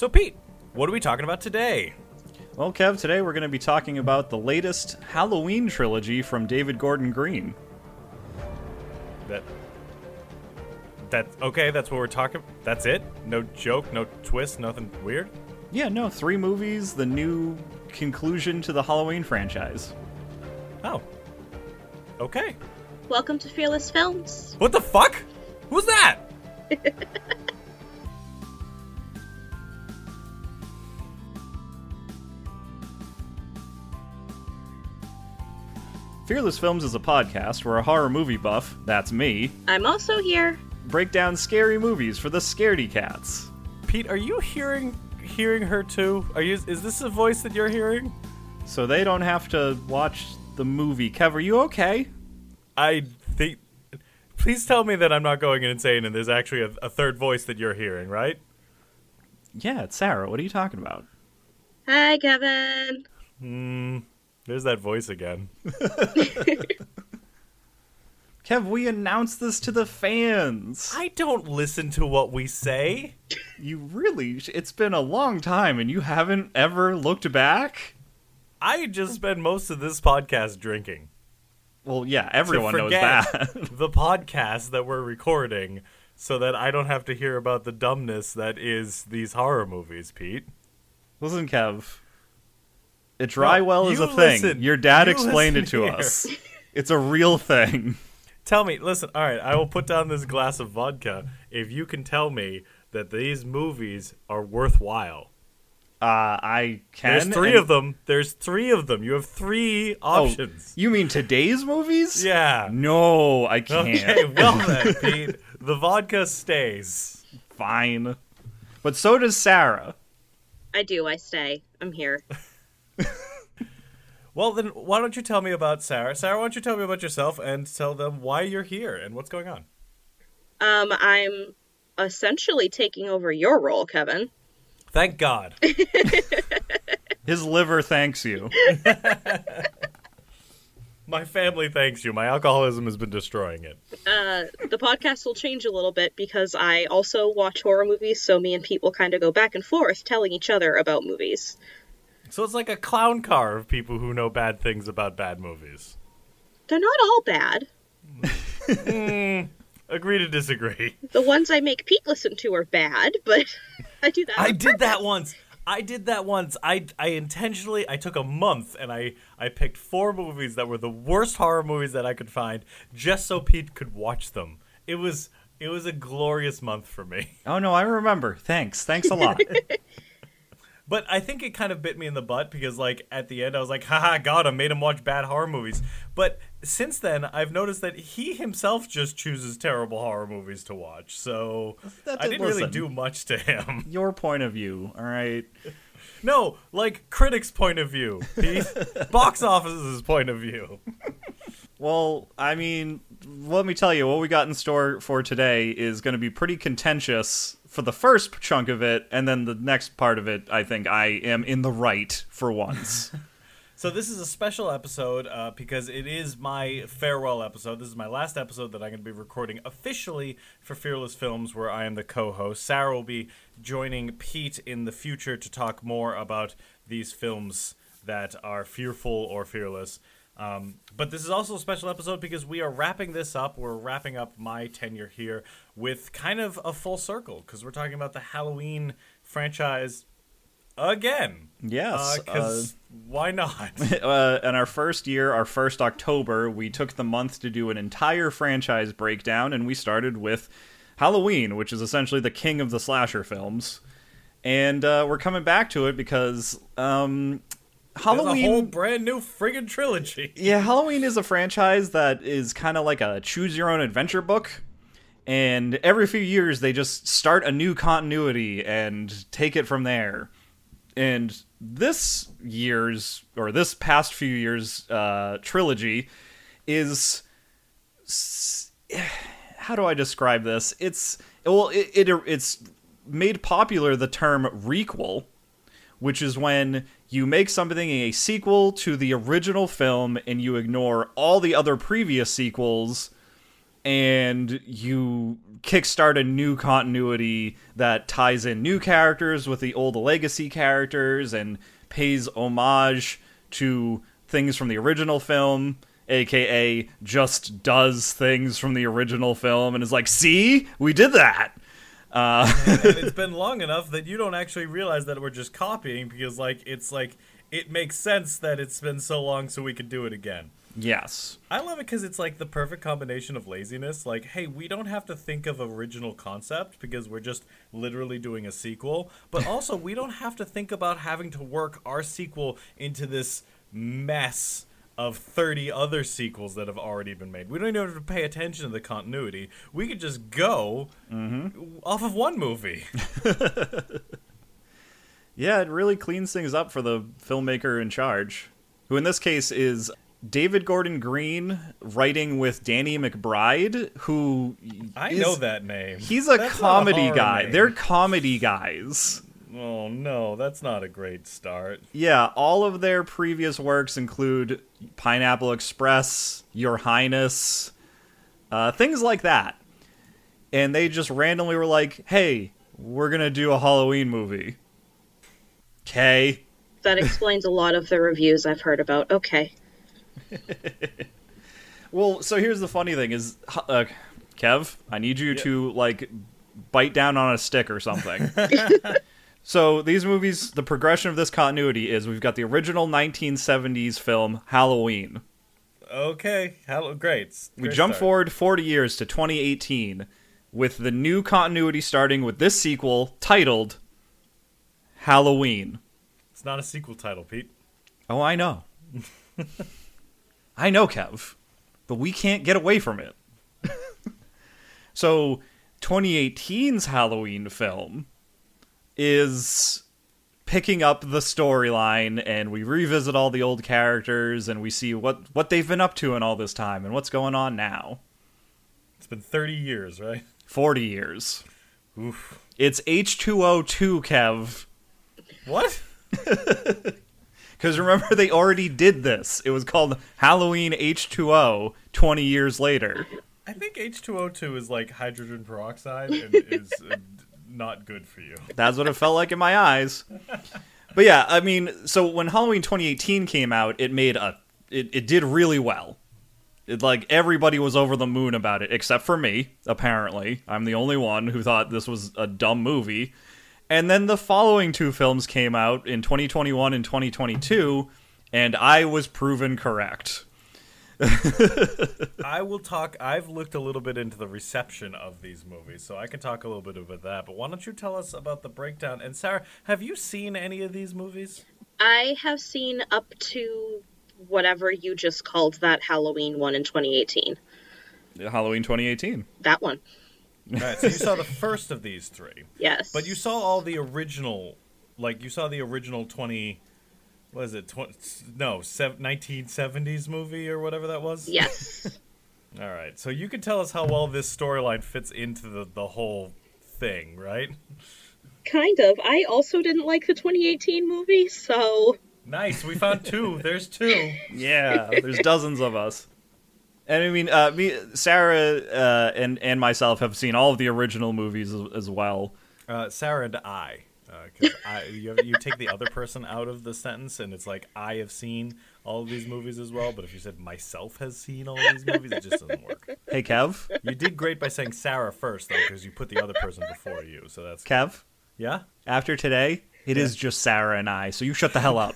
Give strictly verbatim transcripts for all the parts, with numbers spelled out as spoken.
So, Pete, what are we talking about today? Well, Kev, today we're going to be talking about the latest Halloween trilogy from David Gordon Green. That... That... Okay, that's what we're talking... That's it? No joke, no twist, nothing weird? Yeah, no, three movies, the new conclusion to the Halloween franchise. Oh. Okay. Welcome to Fearless Films. What the fuck? Who's that? Fearless Films is a podcast where a horror movie buff, that's me, I'm also here. break down scary movies for the scaredy cats. Pete, are you hearing hearing her too? Are you? Is this a voice that you're hearing? So they don't have to watch the movie. Kev, are you okay? I think... Please tell me that I'm not going insane and there's actually a, a third voice that you're hearing, right? Yeah, it's Sarah. What are you talking about? Hi, Kevin. Hmm... There's that voice again. Kev, we announced this to the fans. I don't listen to what we say. You really... It's been a long time and you haven't ever looked back? I just spend most of this podcast drinking. Well, yeah, everyone to knows forget that. the podcast that we're recording so that I don't have to hear about the dumbness that is these horror movies, Pete. Listen, Kev. A dry No, well is you a thing. listen. Your dad You explained it listen to here. us. It's a real thing. Tell me, listen, all right, I will put down this glass of vodka if you can tell me that these movies are worthwhile. Uh, I can. There's three and- of them. There's three of them. You have three Oh, options. you mean today's movies? Yeah. No, I can't. Okay, well then, Pete, the vodka stays. Fine. But so does Sarah. I do, I stay. I'm here. Well, then, why don't you tell me about Sarah? Sarah, why don't you tell me about yourself and tell them why you're here and what's going on? Um, I'm essentially taking over your role, Kevin. Thank God. His liver thanks you. My family thanks you. My alcoholism has been destroying it. Uh, the podcast will change a little bit because I also watch horror movies, so me and Pete will kind of go back and forth telling each other about movies. So it's like a clown car of people who know bad things about bad movies. They're not all bad. mm, agree to disagree. The ones I make Pete listen to are bad, but I do that. I on did that purpose. once. I did that once. I, I intentionally, I took a month and I, I picked four movies that were the worst horror movies that I could find just so Pete could watch them. It was it was a glorious month for me. Oh, no, I remember. Thanks. Thanks a lot. But I think it kind of bit me in the butt because, like, at the end I was like, haha, got him, made him watch bad horror movies. But since then, I've noticed that he himself just chooses terrible horror movies to watch. So That I did- didn't really listen. do much to him. Your point of view, all right? No, like, critics' point of view, Pete. Box office's point of view. Well, I mean, let me tell you, what we got in store for today is going to be pretty contentious for the first chunk of it, and then the next part of it, I think I am in the right for once. So this is a special episode uh, because it is my farewell episode. This is my last episode that I'm going to be recording officially for Fearless Films, where I am the co-host. Sarah will be joining Pete in the future to talk more about these films that are fearful or fearless. Um, but this is also a special episode because we are wrapping this up. We're wrapping up my tenure here with kind of a full circle because we're talking about the Halloween franchise again. Yes. Because uh, why not? Uh, in our first year, our first October, we took the month to do an entire franchise breakdown, and we started with Halloween, which is essentially the king of the slasher films. And uh, we're coming back to it because um, Halloween... There's a whole brand new friggin' trilogy. Yeah, Halloween is a franchise that is kind of like a choose-your-own-adventure book. And every few years, they just start a new continuity and take it from there. And this year's, or this past few years' uh, trilogy is... How do I describe this? It's... Well, it, it it's made popular the term requel, which is when you make something a sequel to the original film and you ignore all the other previous sequels and you kickstart a new continuity that ties in new characters with the old legacy characters and pays homage to things from the original film, aka just does things from the original film and is like, see, we did that. Uh, and, and it's been long enough that you don't actually realize that we're just copying, because like it's like it makes sense that it's been so long so we could do it again. Yes. I love it because it's like the perfect combination of laziness. Like, hey, we don't have to think of original concept because we're just literally doing a sequel. But also, we don't have to think about having to work our sequel into this mess of thirty other sequels that have already been made. We don't even have to pay attention to the continuity. We could just go mm-hmm. off of one movie. Yeah, it really cleans things up for the filmmaker in charge, who in this case is David Gordon Green, writing with Danny McBride, who I is, know that name. He's a that's comedy a guy. Name. They're comedy guys. Oh no, that's not a great start. Yeah, all of their previous works include Pineapple Express, Your Highness, uh, things like that. And they just randomly were like, hey, we're gonna do a Halloween movie. Okay. That explains a lot of the reviews I've heard about. Okay. Well, so here's the funny thing is, uh, Kev, I need you yep. to, like, bite down on a stick or something. So these movies, the progression of this continuity is we've got the original nineteen seventies film, Halloween. Okay, Hello, great. We jump start. forward forty years to twenty eighteen with the new continuity starting with this sequel titled Halloween. It's not a sequel title, Pete. Oh, I know. I know, Kev. But we can't get away from it. So, twenty eighteen's Halloween film is picking up the storyline, and we revisit all the old characters, and we see what, what they've been up to in all this time, and what's going on now. It's been thirty years, right? forty years. Oof. It's H two O two, Kev. What? Because remember, they already did this. It was called Halloween H two O twenty years later. I think H two O two is like hydrogen peroxide and is uh, not good for you. That's what it felt like in my eyes. But yeah, I mean, so when Halloween twenty eighteen came out, it made a... It, it did really well. It, like, everybody was over the moon about it, except for me, apparently. I'm the only one who thought this was a dumb movie. And then the following two films came out in twenty twenty-one and twenty twenty-two, and I was proven correct. I will talk, I've looked a little bit into the reception of these movies, so I can talk a little bit about that, but why don't you tell us about the breakdown? And Sarah, have you seen any of these movies? I have seen up to whatever you just called that Halloween one in twenty eighteen. Halloween twenty eighteen. That one. All right, so you saw the first of these three. Yes. But you saw all the original, like, you saw the original twenty, what is it, twenty, no, nineteen seventies movie or whatever that was? Yes. All right, so you can tell us how well this storyline fits into the, the whole thing, right? Kind of. I also didn't like the twenty eighteen movie, so... Nice, we found two. There's two. Yeah, there's dozens of us. And I mean, uh, me, Sarah, uh, and and myself have seen all of the original movies as, as well. Uh, Sarah and I, because uh, I, you, have, you take the other person out of the sentence, and it's like I have seen all of these movies as well. But if you said myself has seen all of these movies, it just doesn't work. Hey, Kev. You did great by saying Sarah first, though, because you put the other person before you. So that's Kev. Yeah. After today, it yeah. is just Sarah and I. So you shut the hell up.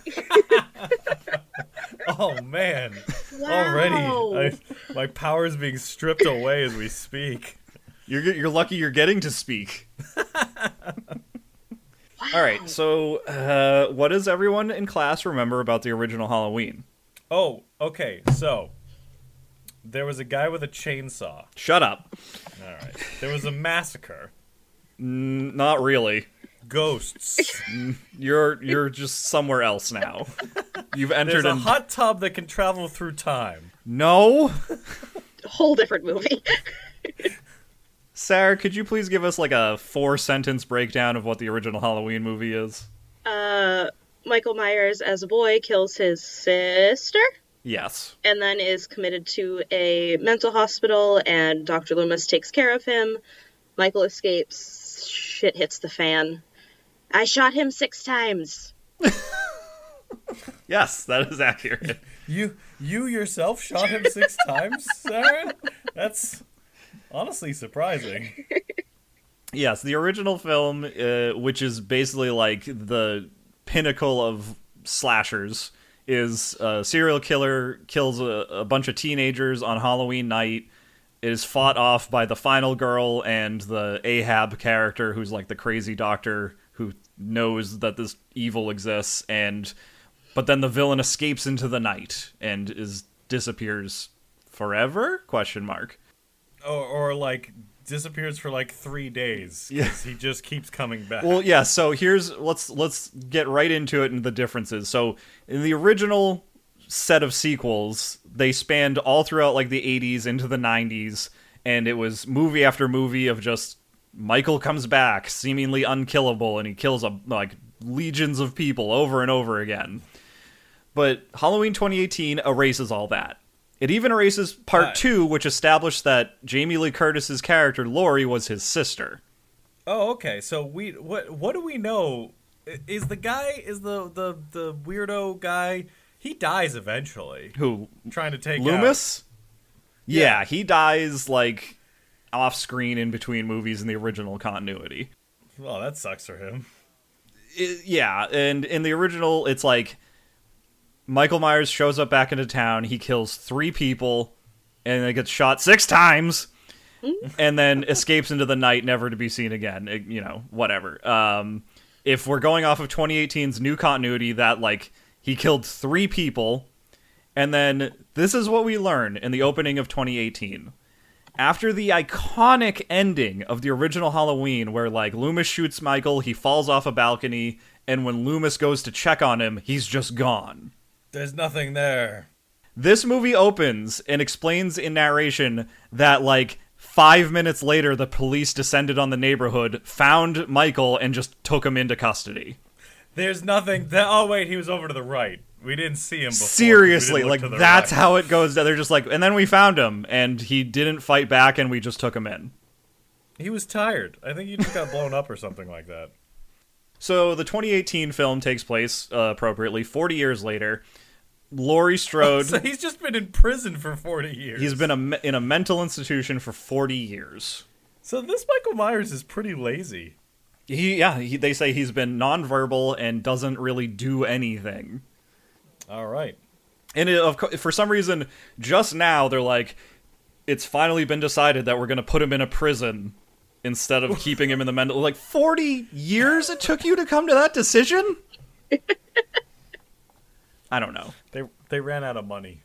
Oh, man. Wow. Already, I, my power is being stripped away as we speak. You're you're lucky you're getting to speak. Wow. All right, so uh, what does everyone in class remember about the original Halloween? Oh, okay, so there was a guy with a chainsaw. Shut up. All right. There was a massacre. N- not really. Ghosts. You're you're just somewhere else now. You've entered There's a in... hot tub that can travel through time. No. Whole different movie. Sarah, could you please give us like a four-sentence breakdown of what the original Halloween movie is? Uh, Michael Myers, as a boy, kills his sister? Yes. And then is committed to a mental hospital, and Doctor Loomis takes care of him. Michael escapes. Shit hits the fan. I shot him six times. Yes, that is accurate. You you yourself shot him six times, Sarah? That's honestly surprising. Yes, the original film, uh, which is basically like the pinnacle of slashers, is a serial killer kills a, a bunch of teenagers on Halloween night. It is fought off by the final girl and the Ahab character, who's like the crazy doctor who knows that this evil exists, and but then the villain escapes into the night and is disappears forever? Question mark. Or, or like disappears for like three days. Yeah. He just keeps coming back. Well, yeah, so here's let's let's get right into it and the differences. So in the original set of sequels, they spanned all throughout like the eighties into the nineties, and it was movie after movie of just Michael comes back, seemingly unkillable, and he kills a, like legions of people over and over again. But Halloween twenty eighteen erases all that. It even erases part Uh, two, which established that Jamie Lee Curtis's character, Laurie, was his sister. Oh, okay. So we what what do we know? I- Is the guy is the the the weirdo guy? He dies eventually. Who? Trying to take Loomis? Yeah, Yeah. he dies, like, off-screen in between movies in the original continuity. out. Well, that sucks for him. I- yeah, and in the original, it's like Michael Myers shows up back into town, he kills three people, and then gets shot six times, and then escapes into the night, never to be seen again. It- you know, whatever. Um, if we're going off of twenty eighteen's new continuity, that, like, he killed three people, and then this is what we learn in the opening of twenty eighteen. After the iconic ending of the original Halloween, where, like, Loomis shoots Michael, he falls off a balcony, and when Loomis goes to check on him, he's just gone. There's nothing there. This movie opens and explains in narration that, like, five minutes later, the police descended on the neighborhood, found Michael, and just took him into custody. There's nothing. Th- oh wait, he was over to the right. We didn't see him before. 'cause we Seriously, didn't like, look to the that's right. how it goes. They're just like, and then we found him, and he didn't fight back, and we just took him in. He was tired. I think he just got blown up or something like that. So the twenty eighteen film takes place, uh, appropriately, forty years later. Laurie Strode, So he's just been in prison for forty years. he's been a, me- in a mental institution for forty years. So this Michael Myers is pretty lazy. He, yeah, he, they say he's been nonverbal and doesn't really do anything. All right. And it, of co- for some reason, just now, they're like, it's finally been decided that we're going to put him in a prison instead of keeping him in the mental... Like, forty years it took you to come to that decision? I don't know. They they ran out of money.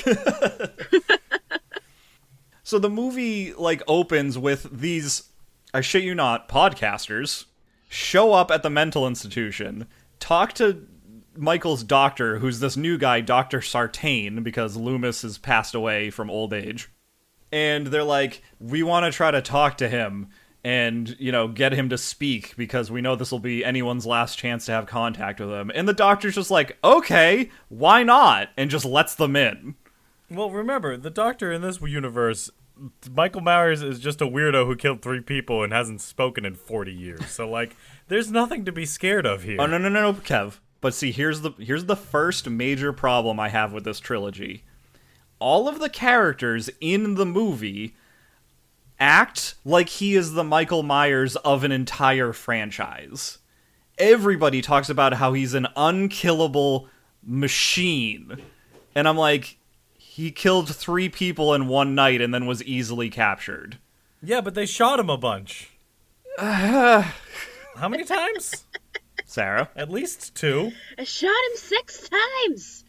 So the movie, like, opens with these, I shit you not, podcasters show up at the mental institution, talk to Michael's doctor, who's this new guy, Doctor Sartain, because Loomis has passed away from old age. And they're like, we want to try to talk to him and, you know, get him to speak because we know this will be anyone's last chance to have contact with him. And the doctor's just like, okay, why not? And just lets them in. Well, remember, the Doctor in this universe, Michael Myers is just a weirdo who killed three people and hasn't spoken in forty years. So, like, there's nothing to be scared of here. Oh, no, no, no, no, Kev. But see, here's the here's the first major problem I have with this trilogy. All of the characters in the movie act like he is the Michael Myers of an entire franchise. Everybody talks about how he's an unkillable machine. And I'm like, he killed three people in one night and then was easily captured. Yeah, but they shot him a bunch. How many times? Sarah? At least two. I shot him six times.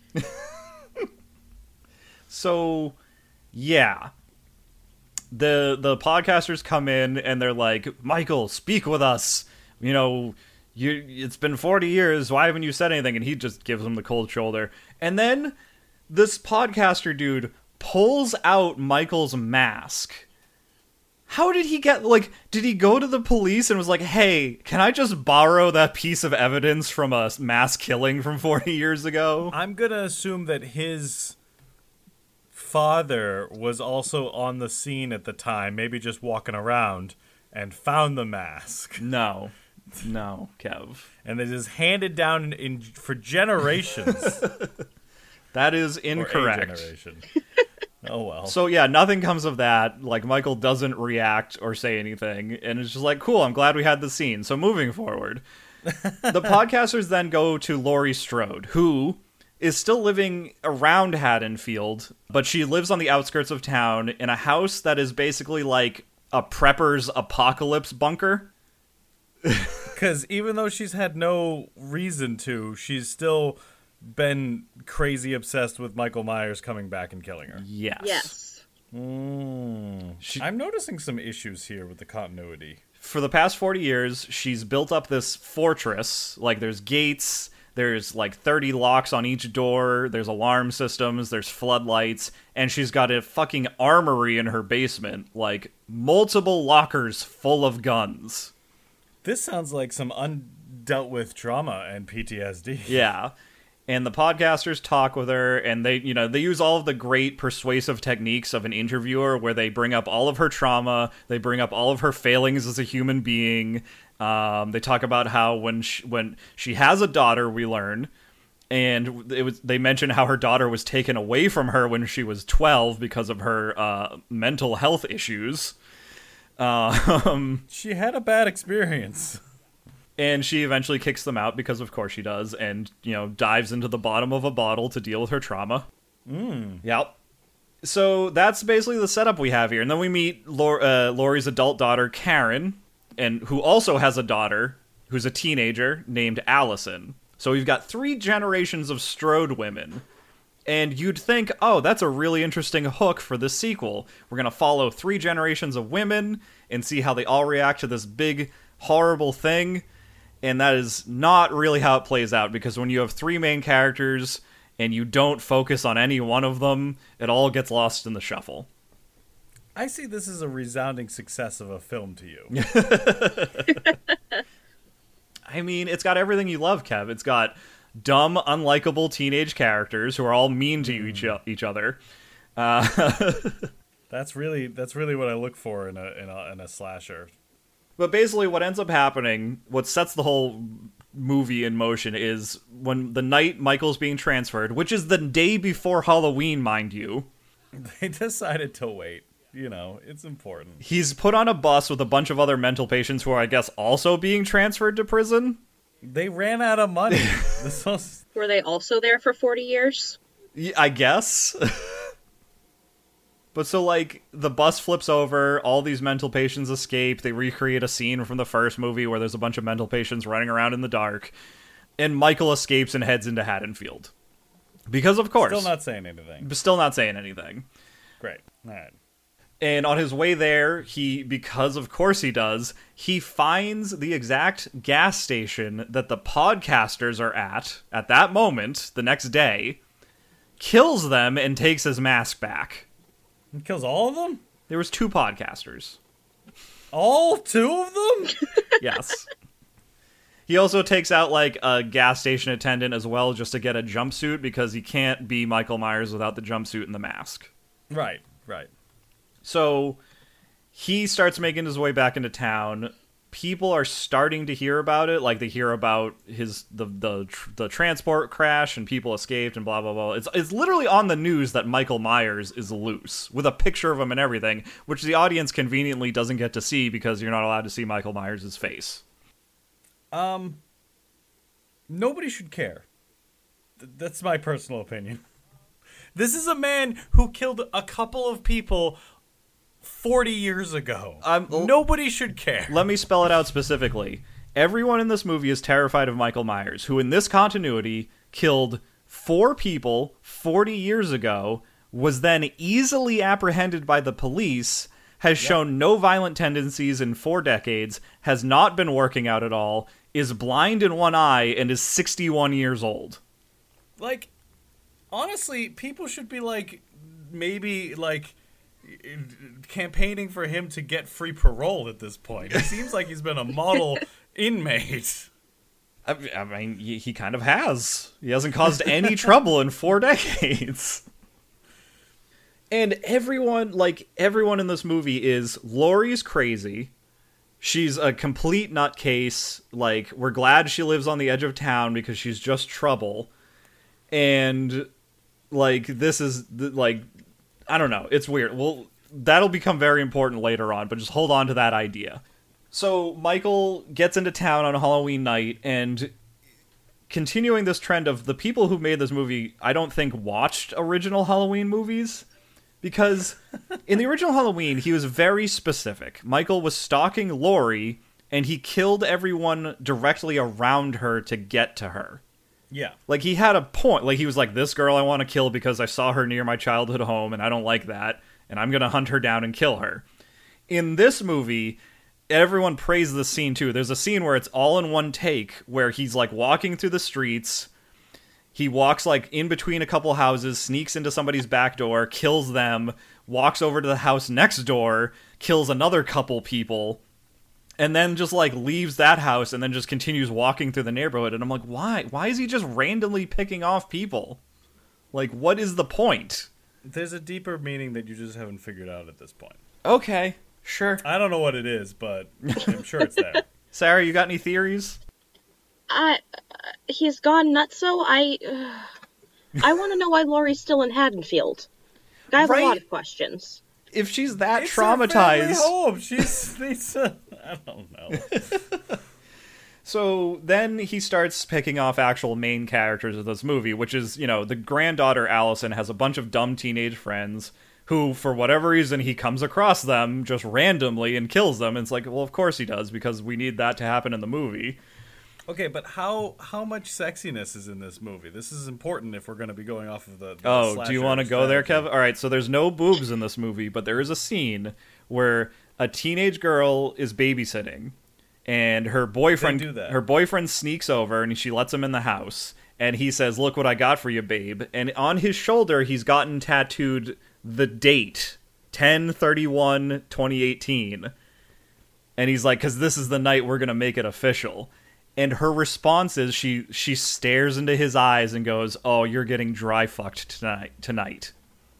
So, yeah. The the podcasters come in and they're like, Michael, speak with us. You know, you it's been forty years. Why haven't you said anything? And he just gives them the cold shoulder. And then this podcaster dude pulls out Michael's mask. How did he get, like, did he go to the police and was like, hey, can I just borrow that piece of evidence from a mass killing from forty years ago? I'm going to assume that his father was also on the scene at the time, maybe just walking around, and found the mask. No. No, Kev. And it is handed down in, in for generations. That is Or a incorrect. generation. Oh, well. So yeah, nothing comes of that. Like, Michael doesn't react or say anything, and it's just like, cool, I'm glad we had the scene. So moving forward, the podcasters then go to Laurie Strode, who is still living around Haddonfield, but she lives on the outskirts of town in a house that is basically like a prepper's apocalypse bunker. Because even though she's had no reason to, she's still been crazy obsessed with Michael Myers coming back and killing her. Yes. Yes. Mm. She- I'm noticing some issues here with the continuity. For the past forty years, she's built up this fortress. Like, there's gates, there's like thirty locks on each door, there's alarm systems, there's floodlights, and she's got a fucking armory in her basement. Like, multiple lockers full of guns. This sounds like some undealt with trauma and P T S D. Yeah. And the podcasters talk with her, and they, you know, they use all of the great persuasive techniques of an interviewer where they bring up all of her trauma, they bring up all of her failings as a human being. Um, they talk about how when she, when she has a daughter, we learn, and it was, they mention how her daughter was taken away from her when she was twelve because of her uh, mental health issues. Um, She had a bad experience. And she eventually kicks them out, because of course she does, and, you know, dives into the bottom of a bottle to deal with her trauma. Mm. Yep. So that's basically the setup we have here. And then we meet Laur- uh, Laurie's adult daughter, Karen, and who also has a daughter who's a teenager named Allison. So we've got three generations of Strode women. And you'd think, oh, that's a really interesting hook for this sequel. We're going to follow three generations of women and see how they all react to this big, horrible thing. And that is not really how it plays out, because when you have three main characters and you don't focus on any one of them, it all gets lost in the shuffle. I see this as a resounding success of a film to you. I mean, it's got everything you love, Kev. It's got dumb, unlikable teenage characters who are all mean to each, each other. Uh, That's really that's really what I look for in a in a, in a slasher. But basically what ends up happening, what sets the whole movie in motion, is when the night Michael's being transferred, which is the day before Halloween, mind you. They decided to wait. You know, it's important. He's put on a bus with a bunch of other mental patients who are, I guess, also being transferred to prison. They ran out of money. This was... Were they also there for forty years? Y- I guess. But so, like, the bus flips over, all these mental patients escape, they recreate a scene from the first movie where there's a bunch of mental patients running around in the dark, and Michael escapes and heads into Haddonfield. Because, of course. Still not saying anything. Still not saying anything. Great. All right. And on his way there, he, because of course he does, he finds the exact gas station that the podcasters are at, at that moment, the next day, kills them, and takes his mask back. He kills all of them? There was two podcasters. All two of them? Yes. He also takes out, like, a gas station attendant as well, just to get a jumpsuit, because he can't be Michael Myers without the jumpsuit and the mask. Right, right. So he starts making his way back into town. People are starting to hear about it, like they hear about his the the the transport crash and people escaped and blah blah blah. It's it's literally on the news that Michael Myers is loose with a picture of him and everything, which the audience conveniently doesn't get to see because you're not allowed to see Michael Myers' face. Um, nobody should care. Th- that's my personal opinion. This is a man who killed a couple of people forty years ago. Um, Nobody should care. Let me spell it out specifically. Everyone in this movie is terrified of Michael Myers, who in this continuity killed four people forty years ago, was then easily apprehended by the police, has shown no violent tendencies in four decades, has not been working out at all, is blind in one eye, and is sixty-one years old. Like, honestly, people should be like, maybe like campaigning for him to get free parole at this point. It seems like he's been a model inmate. I, I mean, he, he kind of has. He hasn't caused any trouble in four decades. And everyone, like, everyone in this movie is, Laurie's crazy. She's a complete nutcase. Like, we're glad she lives on the edge of town because she's just trouble. And, like, this is, like, I don't know. It's weird. Well, that'll become very important later on, but just hold on to that idea. So, Michael gets into town on Halloween night, and continuing this trend of the people who made this movie, I don't think watched original Halloween movies. Because in the original Halloween, he was very specific. Michael was stalking Laurie, and he killed everyone directly around her to get to her. Yeah. Like, he had a point. Like, he was like, this girl I want to kill because I saw her near my childhood home, and I don't like that, and I'm going to hunt her down and kill her. In this movie, everyone praised this scene, too. There's a scene where it's all in one take, where he's, like, walking through the streets. He walks, like, in between a couple houses, sneaks into somebody's back door, kills them, walks over to the house next door, kills another couple people, and then just, like, leaves that house and then just continues walking through the neighborhood. And I'm like, why? Why is he just randomly picking off people? Like, what is the point? There's a deeper meaning that you just haven't figured out at this point. Okay, sure. I don't know what it is, but I'm sure it's there. Sarah, you got any theories? I, uh, he's gone nutso. I, uh, I want to know why Laurie's still in Haddonfield. I have Right? a lot of questions. If she's that It's her family traumatized... home. She's, it's a, I don't know. So then he starts picking off actual main characters of this movie, which is, you know, the granddaughter Allison has a bunch of dumb teenage friends who, for whatever reason, he comes across them just randomly and kills them. And it's like, well, of course he does, because we need that to happen in the movie. Okay, but how how much sexiness is in this movie? This is important if we're going to be going off of the, the Oh, do you want to go there, strategy. Kev? All right, so there's no boobs in this movie, but there is a scene where a teenage girl is babysitting, and her boyfriend They do that. her boyfriend sneaks over, and she lets him in the house, and he says, "Look what I got for you, babe." And on his shoulder, he's gotten tattooed the date, ten thirty-one twenty eighteen. And he's like, because this is the night we're going to make it official. And her response is she she stares into his eyes and goes, "Oh, you're getting dry fucked tonight." Tonight.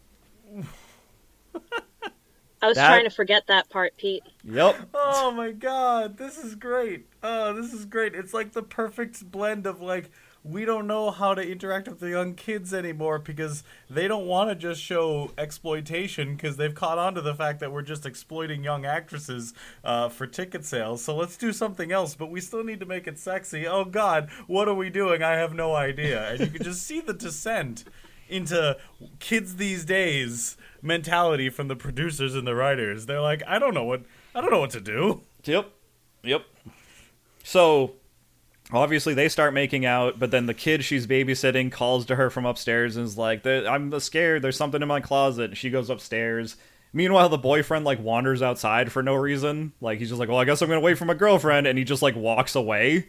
I was That- trying to forget that part, Pete. Yep. Oh my god, this is great. Oh, this is great. It's like the perfect blend of like, we don't know how to interact with the young kids anymore because they don't want to just show exploitation because they've caught on to the fact that we're just exploiting young actresses uh, for ticket sales. So let's do something else, but we still need to make it sexy. Oh god, what are we doing? I have no idea. And you can just see the descent into kids these days mentality from the producers and the writers. They're like, I don't know what I don't know what to do. Yep. Yep. So obviously they start making out, but then the kid she's babysitting calls to her from upstairs and is like, "I'm scared, there's something in my closet." She goes upstairs. Meanwhile, the boyfriend like wanders outside for no reason. Like, he's just like, "Well, I guess I'm gonna wait for my girlfriend," and he just like walks away.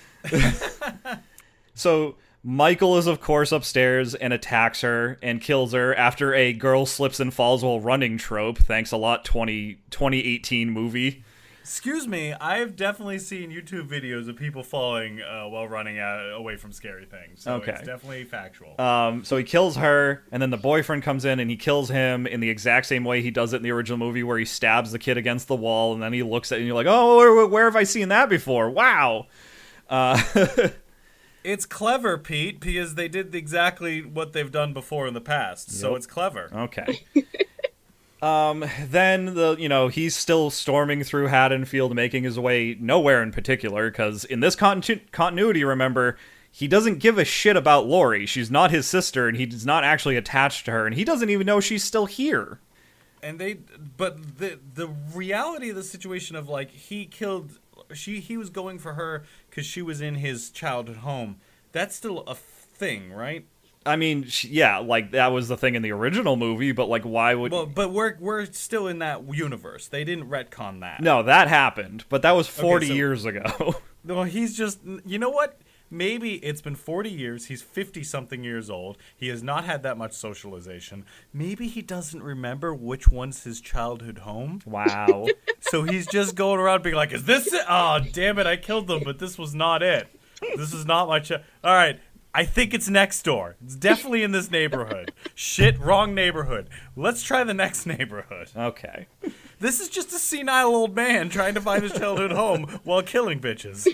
So Michael is of course upstairs and attacks her and kills her after a girl slips and falls while running trope. Thanks a lot, twenty eighteen movie. Excuse me, I've definitely seen YouTube videos of people falling uh, while running out, away from scary things. So Okay. it's definitely factual. Um, so he kills her, and then the boyfriend comes in and he kills him in the exact same way he does it in the original movie, where he stabs the kid against the wall, and then he looks at it and you're like, "Oh, where, where have I seen that before? Wow." Uh, It's clever, Pete, because they did exactly what they've done before in the past. So Yep. it's clever. okay. Um, then the you know he's still storming through Haddonfield, making his way nowhere in particular, because in this continu- continuity, remember, he doesn't give a shit about Laurie. She's not his sister, and he's not actually attached to her, and he doesn't even know she's still here. And they, but the the reality of the situation of like he killed, she he was going for her because she was in his childhood home. That's still a thing, right? I mean, sh- yeah, like that was the thing in the original movie, but like, why would? Well, but we're we're still in that universe. They didn't retcon that. No, that happened, but that was forty so- years ago. Well, he's just, you know what? Maybe it's been forty years. He's fifty-something years old. He has not had that much socialization. Maybe he doesn't remember which one's his childhood home. Wow. So he's just going around being like, is this it? Oh, damn it, I killed them, but this was not it. This is not my child. All right, I think it's next door. It's definitely in this neighborhood. Shit, wrong neighborhood. Let's try the next neighborhood. Okay. This is just a senile old man trying to find his childhood home while killing bitches.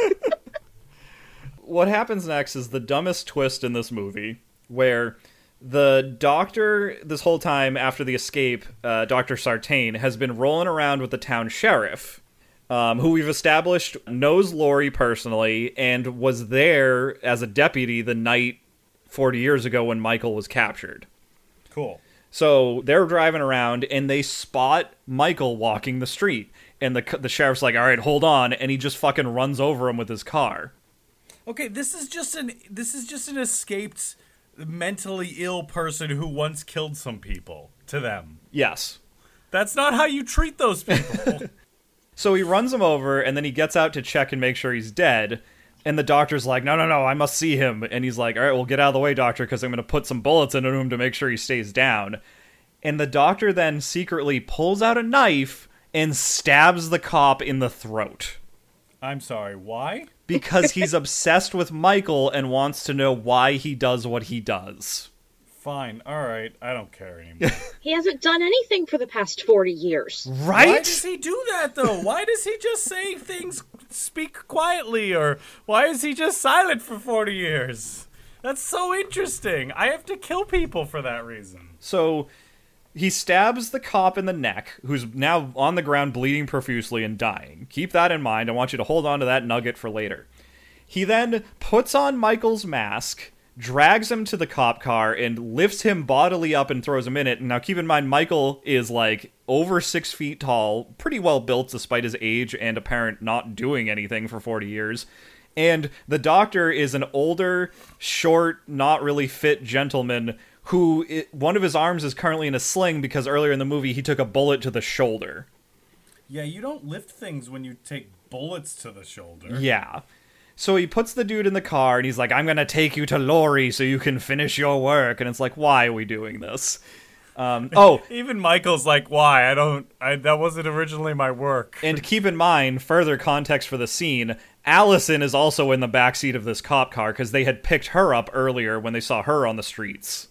What happens next is the dumbest twist in this movie, where the doctor, this whole time after the escape, uh, Doctor Sartain, has been rolling around with the town sheriff, um, who we've established knows Laurie personally and was there as a deputy the night forty years ago when Michael was captured. Cool. So they're driving around and they spot Michael walking the street. And the the sheriff's like, all right, hold on. And he just fucking runs over him with his car. Okay, this is just an this is just an escaped mentally ill person who once killed some people to them. Yes. That's not how you treat those people. So he runs him over and then he gets out to check and make sure he's dead. And the doctor's like, no, no, no, I must see him. And he's like, all right, well, get out of the way, doctor, because I'm going to put some bullets into him to make sure he stays down. And the doctor then secretly pulls out a knife and stabs the cop in the throat. I'm sorry, why? Because he's obsessed with Michael and wants to know why he does what he does. Fine, alright, I don't care anymore. He hasn't done anything for the past forty years. Right? Why does he do that, though? Why does he just say things, speak quietly, or why is he just silent for forty years? That's so interesting. I have to kill people for that reason. So he stabs the cop in the neck, who's now on the ground bleeding profusely and dying. Keep that in mind. I want you to hold on to that nugget for later. He then puts on Michael's mask, drags him to the cop car, and lifts him bodily up and throws him in it. Now, keep in mind, Michael is, like, over six feet tall, pretty well built despite his age and apparent not doing anything for forty years. And the doctor is an older, short, not really fit gentleman who, it, one of his arms is currently in a sling because earlier in the movie he took a bullet to the shoulder. Yeah, you don't lift things when you take bullets to the shoulder. Yeah. So he puts the dude in the car and he's like, I'm going to take you to Laurie so you can finish your work. And it's like, why are we doing this? Um, oh, Even Michael's like, why? I don't, I, that wasn't originally my work. and keep in mind, further context for the scene, Allison is also in the backseat of this cop car because they had picked her up earlier when they saw her on the streets.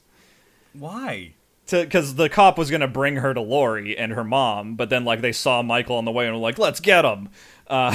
Why? Because the cop was going to bring her to Laurie and her mom, but then like they saw Michael on the way and were like, let's get him. Uh,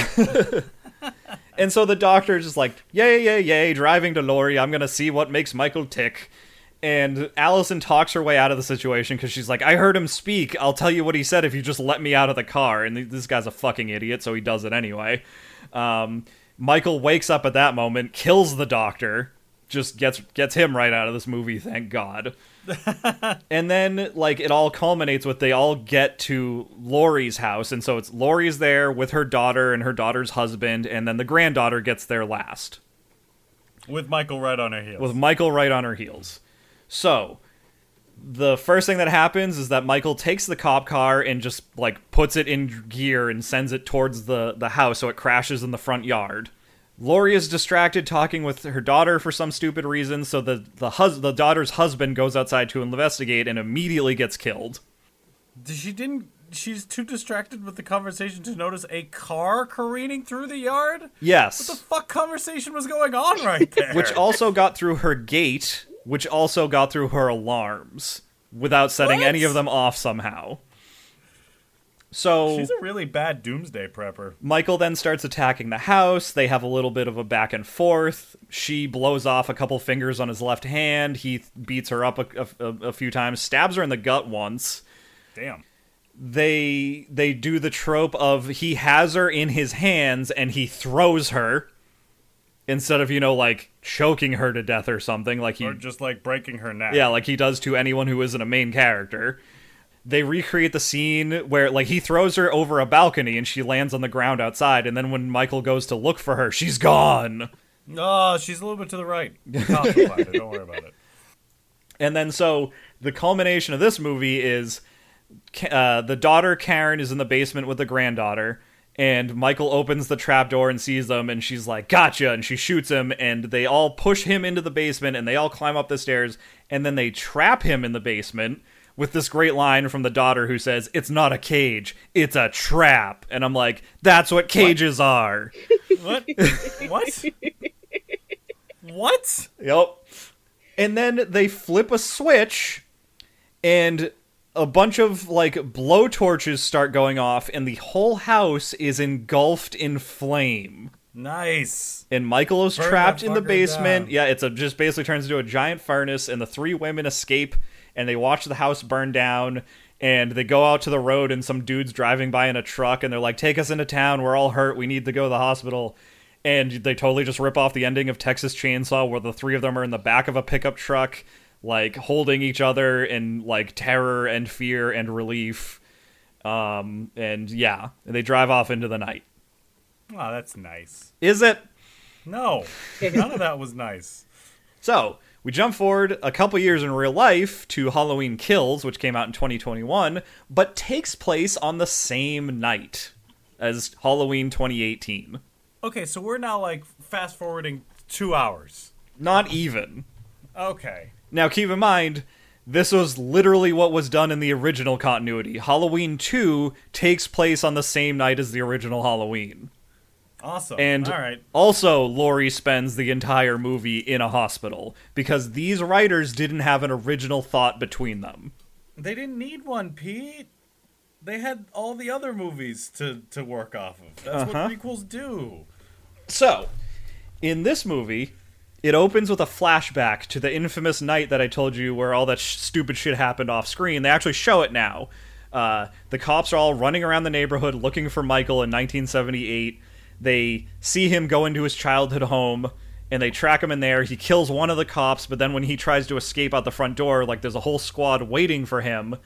and so the doctor is just like, yay, yay, yay, driving to Laurie. I'm going to see what makes Michael tick. And Allison talks her way out of the situation because she's like, I heard him speak. I'll tell you what he said if you just let me out of the car. And this guy's a fucking idiot, so he does it anyway. Um, Michael wakes up at that moment, kills the doctor, just gets gets him right out of this movie, thank God. And then, like, it all culminates with they all get to Laurie's house, and so it's Laurie's there with her daughter and her daughter's husband, and then the granddaughter gets there last. With Michael right on her heels. With Michael right on her heels. So, the first thing that happens is that Michael takes the cop car and just, like, puts it in gear and sends it towards the, the house so it crashes in the front yard. Laurie is distracted talking with her daughter for some stupid reason, so the the, hus- the daughter's husband goes outside to investigate and immediately gets killed. She didn't... She's too distracted with the conversation to notice a car careening through the yard? Yes. What the fuck conversation was going on right there? Which also got through her gate, which also got through her alarms, without setting What? any of them off somehow. So She's a really bad doomsday prepper. Michael then starts attacking the house. They have a little bit of a back and forth. She blows off a couple fingers on his left hand. He beats her up a, a, a few times, stabs her in the gut once. Damn. They they do the trope of he has her in his hands and he throws her instead of, you know, like choking her to death or something like he Or just, like, breaking her neck. yeah, like he does to anyone who isn't a main character. They recreate the scene where, like, he throws her over a balcony and she lands on the ground outside, and then when Michael goes to look for her, she's gone. Oh, she's a little bit to the right. Cops will find her, don't worry about it. And then so the culmination of this movie is uh, the daughter, Karen, is in the basement with the granddaughter, and Michael opens the trapdoor and sees them, and she's like, gotcha, and she shoots him, and they all push him into the basement, and they all climb up the stairs, and then they trap him in the basement with this great line from the daughter who says, it's not a cage, it's a trap. And I'm like, that's what cages what? are. What? What? What? Yep. And then they flip a switch, and a bunch of, like, blowtorches start going off, and the whole house is engulfed in flame. Nice. And Michael is Burn trapped that in the fucker basement. down. Yeah, it's a, just basically turns into a giant furnace, and the three women escape, and they watch the house burn down, and they go out to the road, and some dude's driving by in a truck, and they're like, take us into town, we're all hurt, we need to go to the hospital. And they totally just rip off the ending of Texas Chainsaw, where the three of them are in the back of a pickup truck, like, holding each other in, like, terror and fear and relief. Um, and yeah, they drive off into the night. Oh, that's nice. Is it? No, none of that was nice. So, we jump forward a couple years in real life to Halloween Kills, which came out in twenty twenty-one, but takes place on the same night as Halloween twenty eighteen. Okay, so we're now, like, fast-forwarding two hours. Not even. Okay. Now, keep in mind, this was literally what was done in the original continuity. Halloween two takes place on the same night as the original Halloween. Awesome. And all right. also, Laurie spends the entire movie in a hospital, because these writers didn't have an original thought between them. They didn't need one, Pete. They had all the other movies to, to work off of. That's Uh-huh. what prequels do. So, in this movie, it opens with a flashback to the infamous night that I told you where all that sh- stupid shit happened off screen. They actually show it now. Uh, the cops are all running around the neighborhood looking for Michael in nineteen seventy-eight. They see him go into his childhood home, and they track him in there. He kills one of the cops, but then when he tries to escape out the front door, like, there's a whole squad waiting for him.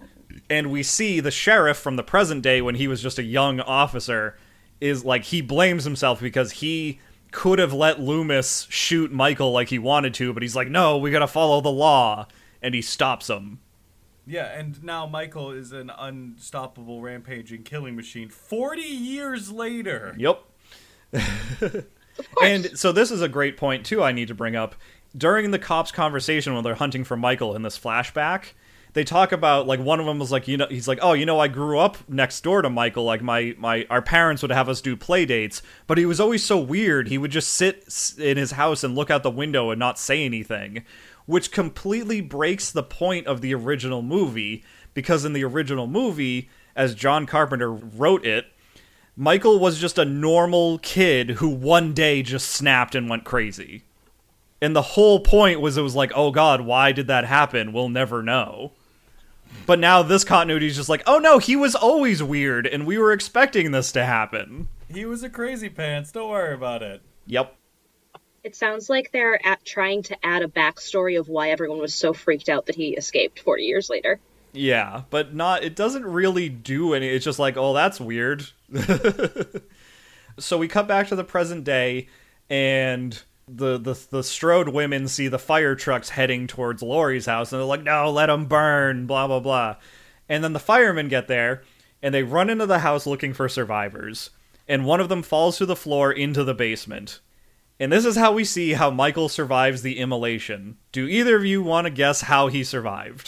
And we see the sheriff from the present day, when he was just a young officer, is, like, he blames himself because he could have let Loomis shoot Michael like he wanted to, but he's like, no, we gotta follow the law. And he stops him. Yeah, and now Michael is an unstoppable rampaging killing machine forty years later. Yep. Of course. And so this is a great point, too, I need to bring up. During the cops' conversation when they're hunting for Michael in this flashback, they talk about, like, one of them was like, you know, he's like, oh, you know, I grew up next door to Michael. Like, my, my, our parents would have us do play dates, but he was always so weird. He would just sit in his house and look out the window and not say anything, which completely breaks the point of the original movie, because in the original movie, as John Carpenter wrote it, Michael was just a normal kid who one day just snapped and went crazy. And the whole point was, it was like, oh god, why did that happen? We'll never know. But now this continuity is just like, oh no, he was always weird, and we were expecting this to happen. He was a crazy pants. Don't worry about it. Yep. It sounds like they're at trying to add a backstory of why everyone was so freaked out that he escaped forty years later. Yeah, but not. It doesn't really do any. It's just like, oh, that's weird. So we cut back to the present day, and the, the the Strode women see the fire trucks heading towards Laurie's house, and they're like, no, let them burn, blah, blah, blah. And then the firemen get there, and they run into the house looking for survivors. And one of them falls to the floor into the basement. And this is how we see how Michael survives the immolation. Do either of you want to guess how he survived?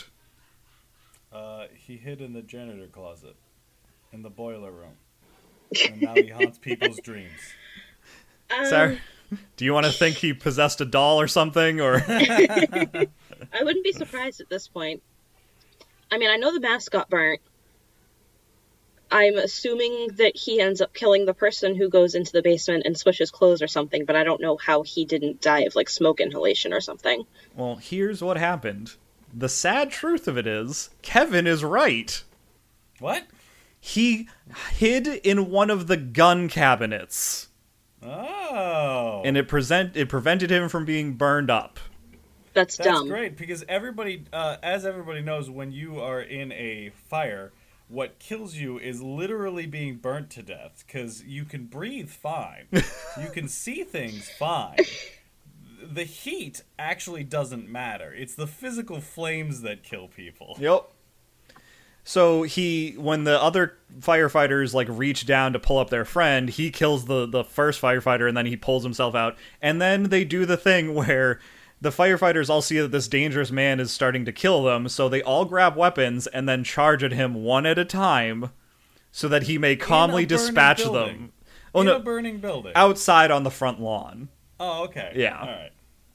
Uh, he hid in the janitor closet, in the boiler room. And now he haunts people's dreams. Um, Sarah, do you want to think he possessed a doll or something? Or I wouldn't be surprised at this point. I mean, I know the mask got burnt. I'm assuming that he ends up killing the person who goes into the basement and switches clothes or something, but I don't know how he didn't die of, like, smoke inhalation or something. Well, here's what happened. The sad truth of it is, Kevin is right. What? He hid in one of the gun cabinets. Oh. And it present it prevented him from being burned up. That's, That's dumb. great, because everybody, uh, as everybody knows, when you are in a fire, what kills you is literally being burnt to death, because you can breathe fine. You can see things fine. The heat actually doesn't matter. It's the physical flames that kill people. Yep. So he, when the other firefighters, like, reach down to pull up their friend, he kills the, the first firefighter, and then he pulls himself out. And then they do the thing where the firefighters all see that this dangerous man is starting to kill them, so they all grab weapons and then charge at him one at a time so that he may calmly In a burning dispatch building. them. Oh, in no, a burning building. outside on the front lawn. Oh, okay. Yeah. All right.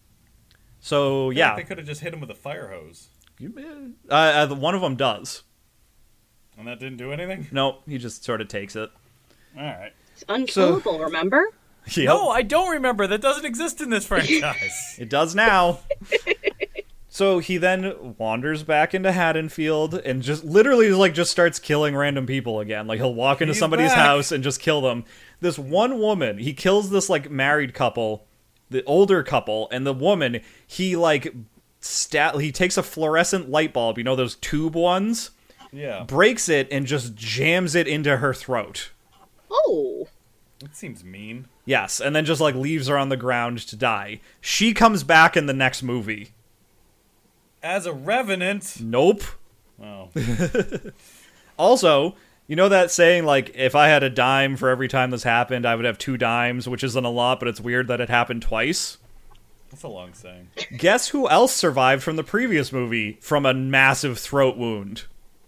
So, I feel yeah. like they could have just hit him with a fire hose. Uh, uh, one of them does. And that didn't do anything? Nope, he just sort of takes it. Alright. It's unkillable, so, remember? Yep. No, I don't remember. That doesn't exist in this franchise. It does now. So he then wanders back into Haddonfield and just literally like just starts killing random people again. Like he'll walk into He's somebody's back. house and just kill them. This one woman, he kills this like married couple, the older couple, and the woman, he like stat he takes a fluorescent light bulb, you know those tube ones? Yeah. Breaks it and just jams it into her throat. Oh. That seems mean. Yes, and then just like leaves her on the ground to die. She comes back in the next movie. As a revenant? Nope. Oh. Also, you know that saying, like, if I had a dime for every time this happened, I would have two dimes, which isn't a lot, but it's weird that it happened twice? That's a long saying. Guess who else survived from the previous movie from a massive throat wound?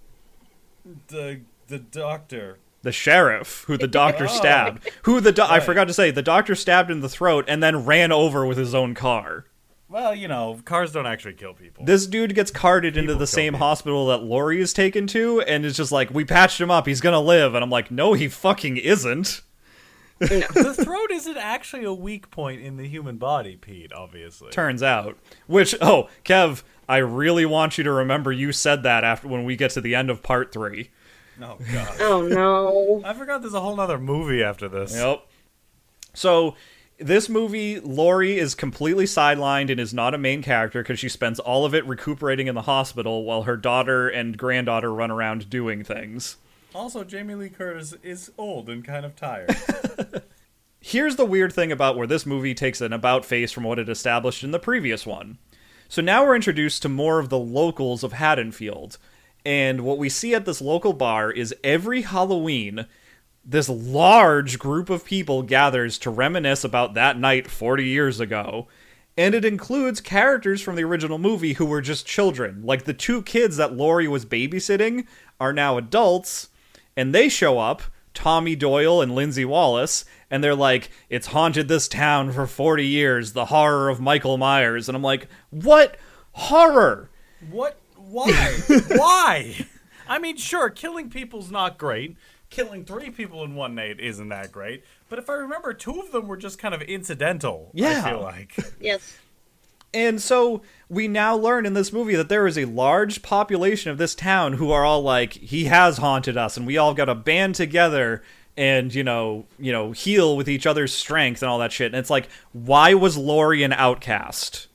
The the doctor. The sheriff, who the doctor Oh. stabbed. Who the do- I Right. forgot to say, the doctor stabbed in the throat and then ran over with his own car. Well, you know, cars don't actually kill people. This dude gets carted into People the kill same people. hospital that Laurie is taken to, and it's just like, we patched him up, he's gonna live. And I'm like, no, he fucking isn't. No. The throat isn't actually a weak point in the human body, Pete, obviously. Turns out. Which, oh, Kev, I really want you to remember you said that after when we get to the end of part three. Oh, God. Oh, no. I forgot there's a whole nother movie after this. Yep. So, this movie, Laurie is completely sidelined and is not a main character because she spends all of it recuperating in the hospital while her daughter and granddaughter run around doing things. Also, Jamie Lee Curtis is old and kind of tired. Here's the weird thing about where this movie takes an about face from what it established in the previous one. So now we're introduced to more of the locals of Haddonfield. And what we see at this local bar is every Halloween, this large group of people gathers to reminisce about that night forty years ago. And it includes characters from the original movie who were just children. Like the two kids that Laurie was babysitting are now adults, and they show up, Tommy Doyle and Lindsay Wallace, and they're like, it's haunted this town for forty years, the horror of Michael Myers. And I'm like, what horror? What? Why? Why? I mean, sure, killing people's not great. Killing three people in one night isn't that great. But if I remember, two of them were just kind of incidental, Yeah. I feel like. Yes. And so we now learn in this movie that there is a large population of this town who are all like, he has haunted us, and we all got to band together and, you know, you know, heal with each other's strength and all that shit. And it's like, why was Laurie an outcast?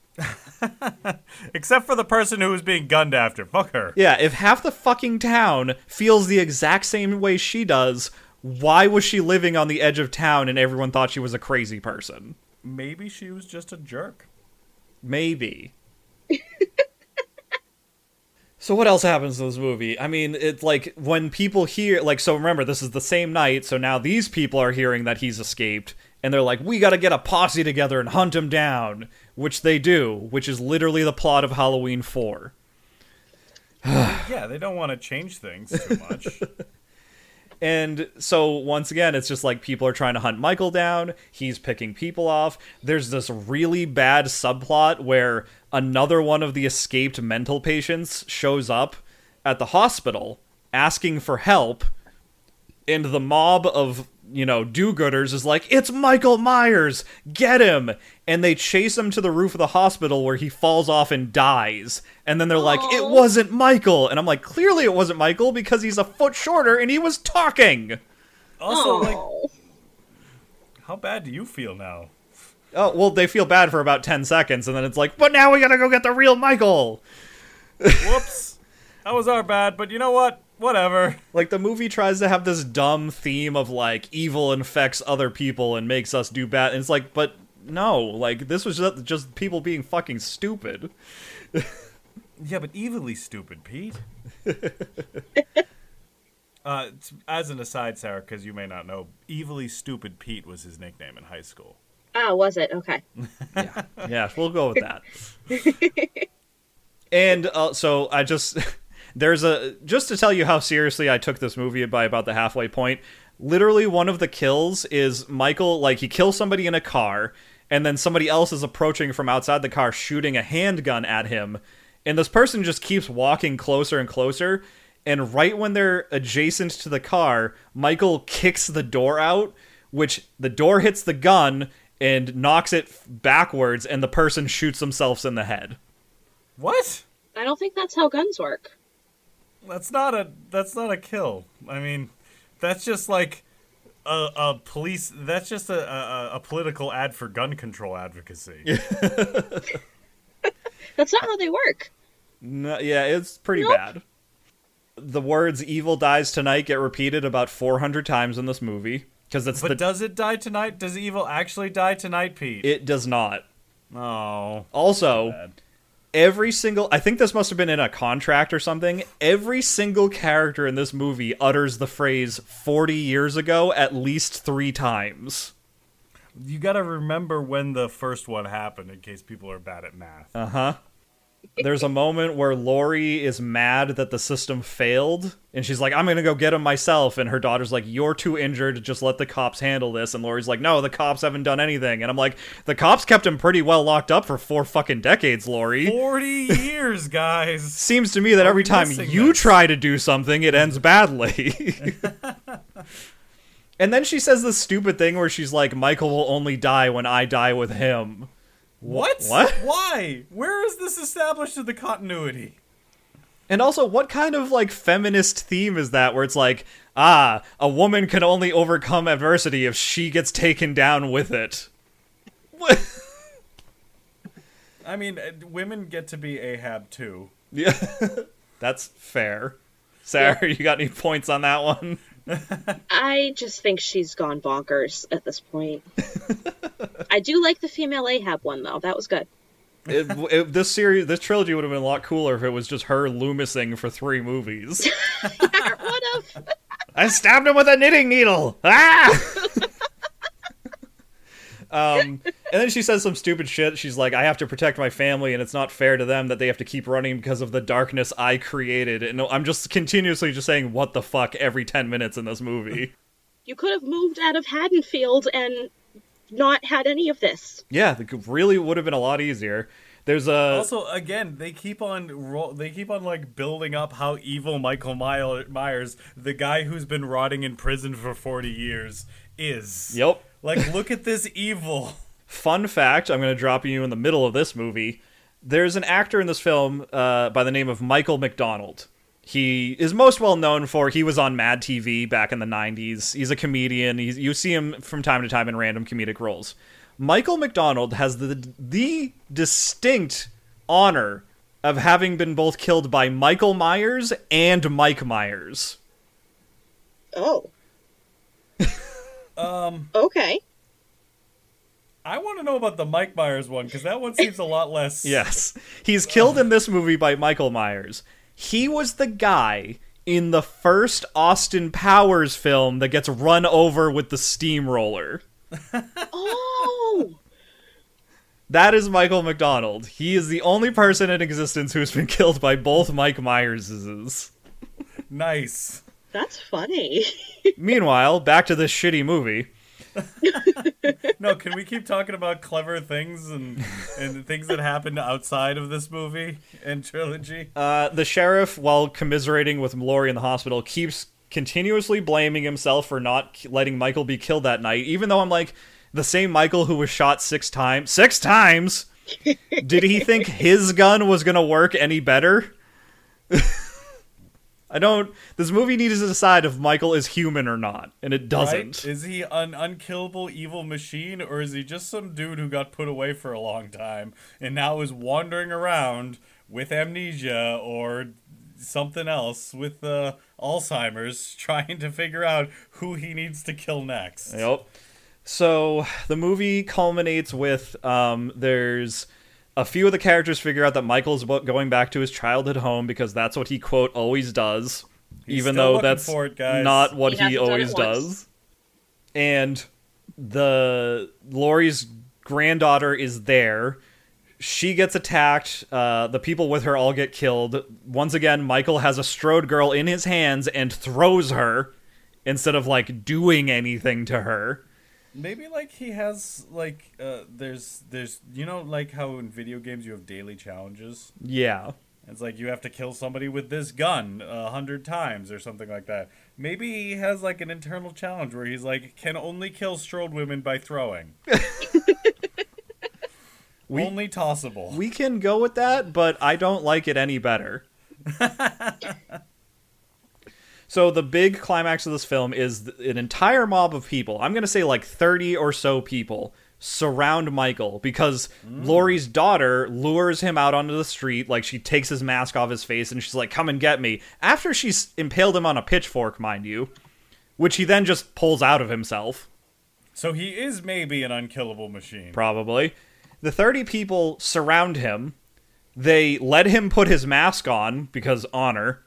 Except for the person who was being gunned after. Fuck her. Yeah, if half the fucking town feels the exact same way she does, why was she living on the edge of town and everyone thought she was a crazy person? Maybe she was just a jerk. Maybe. So what else happens in this movie? I mean, it's like when people hear, like, so remember, this is the same night, so now these people are hearing that he's escaped, and they're like, we gotta get a posse together and hunt him down, which they do, which is literally the plot of Halloween four. Yeah, they don't want to change things too much. And so, once again, it's just like people are trying to hunt Michael down. He's picking people off. There's this really bad subplot where another one of the escaped mental patients shows up at the hospital asking for help. And the mob of, you know, do-gooders is like, it's Michael Myers! Get him! And they chase him to the roof of the hospital where he falls off and dies. And then they're like, it Aw. wasn't Michael! And I'm like, clearly it wasn't Michael because he's a foot shorter and he was talking! Also, like, Oh. how bad do you feel now? Oh, well, they feel bad for about ten seconds, and then it's like, but now we gotta go get the real Michael! Whoops. That was our bad, but you know what? Whatever. Like, the movie tries to have this dumb theme of, like, evil infects other people and makes us do bad, and it's like, but no, like, this was just, just people being fucking stupid. Yeah, but evilly stupid, Pete. uh, t- as an aside, Sarah, because you may not know, evilly stupid Pete was his nickname in high school. Ah, was it? Okay. Yeah, yeah, we'll go with that. And, uh, so, I just... There's a... Just to tell you how seriously I took this movie by about the halfway point, literally one of the kills is Michael, like, he kills somebody in a car, and then somebody else is approaching from outside the car shooting a handgun at him, and this person just keeps walking closer and closer, and right when they're adjacent to the car, Michael kicks the door out, which the door hits the gun and knocks it backwards, and the person shoots themselves in the head. What? I don't think that's how guns work. That's not a that's not a kill. I mean, that's just like a, a police. That's just a, a a political ad for gun control advocacy. That's not how they work. No, yeah, it's pretty Nope. bad. The words "evil dies tonight" get repeated about four hundred times in this movie. Because it's But the, does it die tonight? Does evil actually die tonight, Pete? it does not. Oh. Also, Bad. every single, I think this must have been in a contract or something, every single character in this movie utters the phrase forty years ago at least three times. You gotta remember when the first one happened in case people are bad at math. Uh-huh. There's a moment where Lori is mad that the system failed, and she's like, I'm gonna go get him myself, and her daughter's like, you're too injured, just let the cops handle this, and Lori's like, no, the cops haven't done anything, and I'm like, the cops kept him pretty well locked up for four fucking decades, Lori. Forty years, guys. Seems to me that every time missing you this. try to do something, it ends badly. And then she says this stupid thing where she's like, Michael will only die when I die with him. What? What? Why? Where is this established in the continuity? And also, what kind of, like, feminist theme is that where it's like, ah, a woman can only overcome adversity if she gets taken down with it? What? I mean, uh, women get to be Ahab too. Yeah, that's fair. Sarah, you got any points on that one? I just think she's gone bonkers at this point. I do like the female Ahab one, though. That was good. It, it, this series, this trilogy would have been a lot cooler if it was just her Loomising for three movies. What if? I stabbed him with a knitting needle! Ah! um, and then she says some stupid shit. She's like, I have to protect my family, and it's not fair to them that they have to keep running because of the darkness I created. And I'm just continuously just saying, what the fuck, every ten minutes in this movie. You could have moved out of Haddonfield and not had any of this. Yeah, it really would have been a lot easier. There's a... Also, again, they keep on ro- they keep on like building up how evil Michael My- Myers, the guy who's been rotting in prison for forty years, is. Yep. Like, look at this evil. Fun fact, I'm going to drop you in the middle of this movie. There's an actor in this film uh, by the name of Michael McDonald. He is most well known for, he was on Mad T V back in the nineties. He's a comedian. He's, you see him from time to time in random comedic roles. Michael McDonald has the the distinct honor of having been both killed by Michael Myers and Mike Myers. Oh. Um, Okay. I want to know about the Mike Myers one, because that one seems a lot less... Yes. He's killed in this movie by Michael Myers. He was the guy in the first Austin Powers film that gets run over with the steamroller. Oh. That is Michael McDonald. He is the only person in existence who's been killed by both Mike Myerses. Nice. That's funny. Meanwhile, back to this shitty movie. No, can we keep talking about clever things and, and things that happened outside of this movie and trilogy? Uh, the sheriff, while commiserating with Laurie in the hospital, keeps continuously blaming himself for not k- letting Michael be killed that night, even though I'm like, the same Michael who was shot six times. Six times? Did he think his gun was gonna work any better? I don't... This movie needs to decide if Michael is human or not, and it doesn't. Right? Is he an unkillable evil machine, or is he just some dude who got put away for a long time and now is wandering around with amnesia or something else with uh, Alzheimer's trying to figure out who he needs to kill next? Yep. So, the movie culminates with, um, there's... A few of the characters figure out that Michael's going back to his childhood home because that's what he, quote, always does. He's even still though looking that's for it, guys. not what He he, hasn't done always it once. does. And the Laurie's granddaughter is there. She gets attacked. Uh, the people with her all get killed. Once again, Michael has a Strode girl in his hands and throws her instead of, like, doing anything to her. Maybe like he has like uh there's there's you know like how in video games you have daily challenges. Yeah. It's like you have to kill somebody with this gun a hundred times or something like that. Maybe he has like an internal challenge where he's like can only kill strode women by throwing. we, only tossable. We can go with that, but I don't like it any better. So the big climax of this film is an entire mob of people. I'm going to say like thirty or so people surround Michael because mm. Laurie's daughter lures him out onto the street. Like she takes his mask off his face and she's like, come and get me. After she's impaled him on a pitchfork, mind you, which he then just pulls out of himself. So he is maybe an unkillable machine. Probably. The thirty people surround him. They let him put his mask on because honor.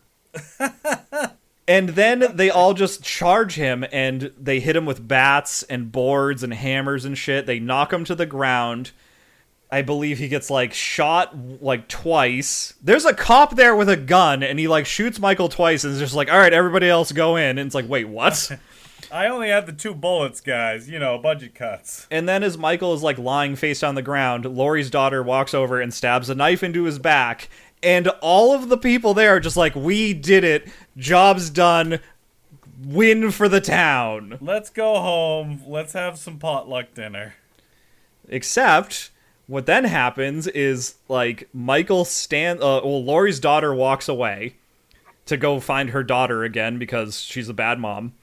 And then they all just charge him, and they hit him with bats and boards and hammers and shit. They knock him to the ground. I believe he gets, like, shot, like, twice. There's a cop there with a gun, and he, like, shoots Michael twice, and is just like, all right, everybody else go in. And it's like, wait, what? I only had the two bullets, guys. You know, budget cuts. And then as Michael is, like, lying face on the ground, Laurie's daughter walks over and stabs a knife into his back. And all of the people there are just like, we did it. Job's done. Win for the town. Let's go home. Let's have some potluck dinner. Except, what then happens is, like, Michael stand. Uh, well, Laurie's daughter walks away to go find her daughter again because she's a bad mom.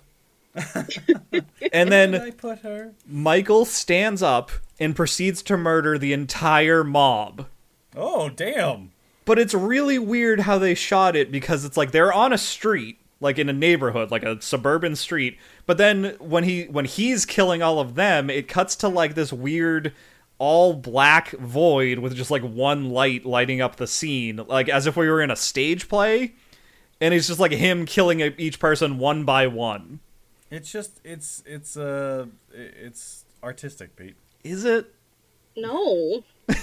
And then Where did I put her? Michael stands up and proceeds to murder the entire mob. Oh, damn. But it's really weird how they shot it because it's like they're on a street, like in a neighborhood, like a suburban street. But then when he when he's killing all of them, it cuts to like this weird all black void with just like one light lighting up the scene, like as if we were in a stage play. And it's just like him killing each person one by one. It's just it's it's uh it's artistic, Pete. Is it? No.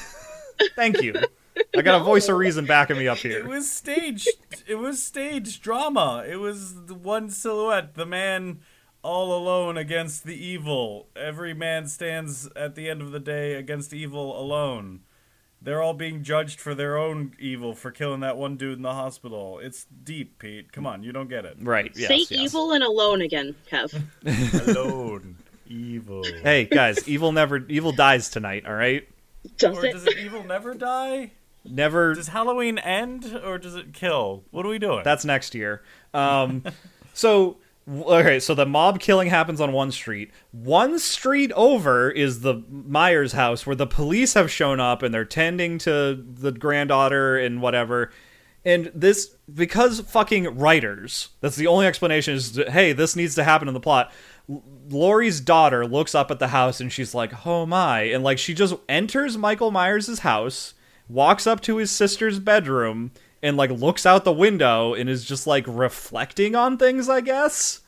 Thank you. I got a voice of reason backing me up here. It was staged. It was staged drama. It was the one silhouette, the man all alone against the evil. Every man stands at the end of the day against evil alone. They're all being judged for their own evil for killing that one dude in the hospital. It's deep, Pete. Come on, you don't get it. Right, yes, Say yes. evil and alone again, Kev. Alone. Evil. Hey, guys, evil never evil dies tonight, all right? Does Or it? does it evil never die? Never. Does Halloween end, or does it kill? What are we doing? That's next year. Um, so, okay, so the mob killing happens on one street. One street over is the Myers house, where the police have shown up, and they're tending to the granddaughter and whatever. And this, because fucking writers, that's the only explanation, is, that, hey, this needs to happen in the plot. Laurie's daughter looks up at the house, and she's like, oh my. And, like, she just enters Michael Myers' house, walks up to his sister's bedroom, and, like, looks out the window and is just, like, reflecting on things, I guess?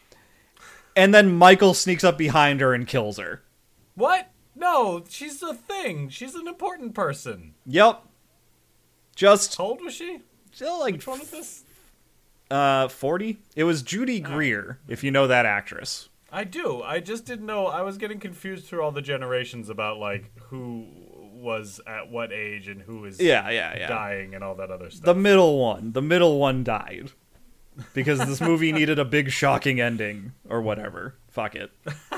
And then Michael sneaks up behind her and kills her. What? No, she's a thing. She's an important person. Yep. Just... How old was she? Still, like... Which one is this? Uh, forty? It was Judy Greer, if you know that actress. I do. I just didn't know. I was getting confused through all the generations about, like, who was at what age and who was yeah, yeah, yeah. dying and all that other stuff. The middle one. The middle one died. Because this movie needed a big shocking ending. Or whatever. Fuck it.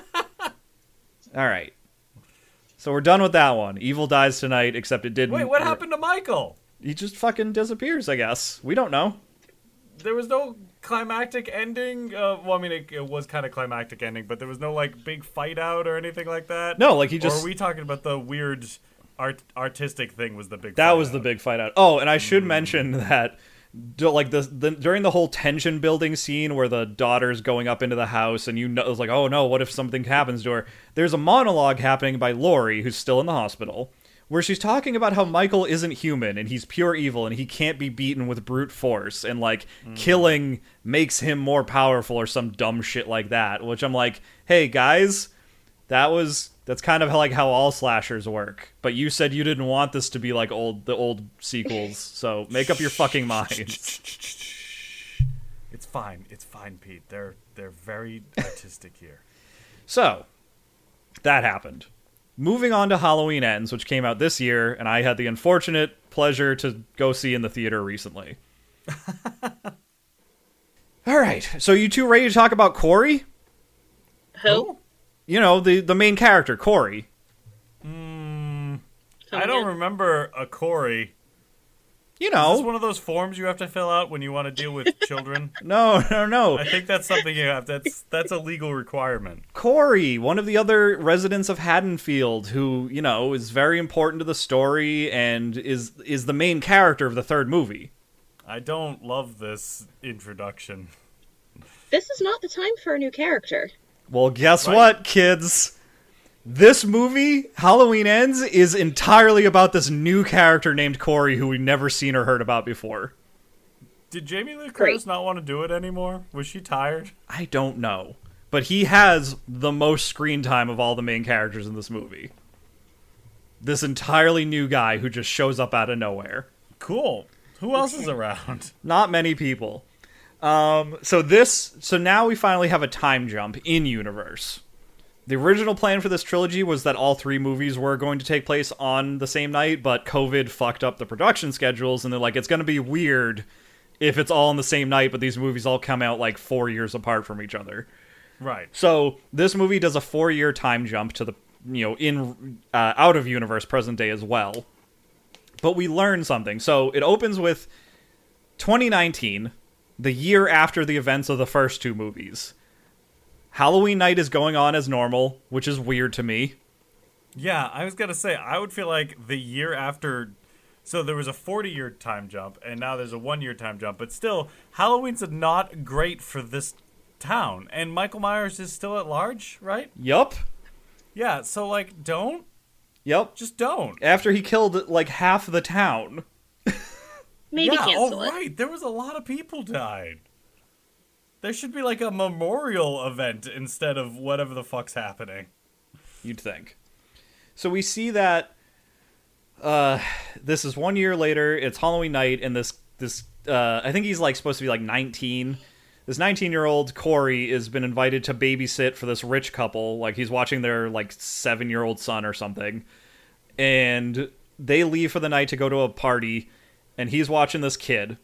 Alright. So we're done with that one. Evil dies tonight, except it didn't... Wait, what happened to Michael? He just fucking disappears, I guess. We don't know. There was no climactic ending? Uh, well, I mean, it, it was kind of climactic ending, but there was no, like, big fight out or anything like that? No, like he just... Or are we talking about the weird art artistic thing was the big That fight was out? the big fight out. Oh, and I should mm. mention that... Like the, the during the whole tension building scene where the daughter's going up into the house and you know it's like, oh no, what if something happens to her? There's a monologue happening by Laurie, who's still in the hospital, where she's talking about how Michael isn't human and he's pure evil and he can't be beaten with brute force and like mm. killing makes him more powerful or some dumb shit like that. Which I'm like, hey guys, that was that's kind of like how all slashers work. But you said you didn't want this to be like old the old sequels, so make up your fucking minds. It's fine. It's fine, Pete. They're they're very artistic here. So, That happened. Moving on to Halloween Ends, which came out this year, and I had the unfortunate pleasure to go see in the theater recently. All right, so you two ready to talk about Corey? Who? You know, the, the main character, Corey. Mm, Come I don't again? remember a Corey. You Is know. this one of those forms you have to fill out when you want to deal with children? No, no, no. I think that's something you have. That's that's a legal requirement. Corey, one of the other residents of Haddonfield, who, you know, is very important to the story and is is the main character of the third movie. I don't love this introduction. This is not the time for a new character. Well, guess Right. what, kids? This movie, Halloween Ends, is entirely about this new character named Corey who we've never seen or heard about before. Did Jamie Lee Great. Curtis not want to do it anymore? Was she tired? I don't know. But he has the most screen time of all the main characters in this movie. This entirely new guy who just shows up out of nowhere. Cool. Who else is around? Not many people. Um, so this, so now we finally have a time jump in universe. The original plan for this trilogy was that all three movies were going to take place on the same night, but COVID fucked up the production schedules, and they're like, it's going to be weird if it's all on the same night, but these movies all come out like four years apart from each other. Right. So this movie does a four-year time jump to the, you know, in uh, out of universe present day as well. But we learn something. So it opens with twenty nineteen, the year after the events of the first two movies. Halloween night is going on as normal, which is weird to me. Yeah, I was going to say, I would feel like the year after... So there was a forty-year time jump, and now there's a one-year time jump. But still, Halloween's not great for this town. And Michael Myers is still at large, right? Yup. Yeah, so, like, don't. Yup. Just don't. After he killed, like, half the town. Maybe yeah, cancel oh, it. right. There was a lot of people died. There should be, like, a memorial event instead of whatever the fuck's happening. You'd think. So we see that uh, this is one year later. It's Halloween night, and this this uh, I think he's like supposed to be like nineteen. This nineteen-year-old Corey has been invited to babysit for this rich couple. Like he's watching their like seven-year-old son or something, and they leave for the night to go to a party, and he's watching this kid,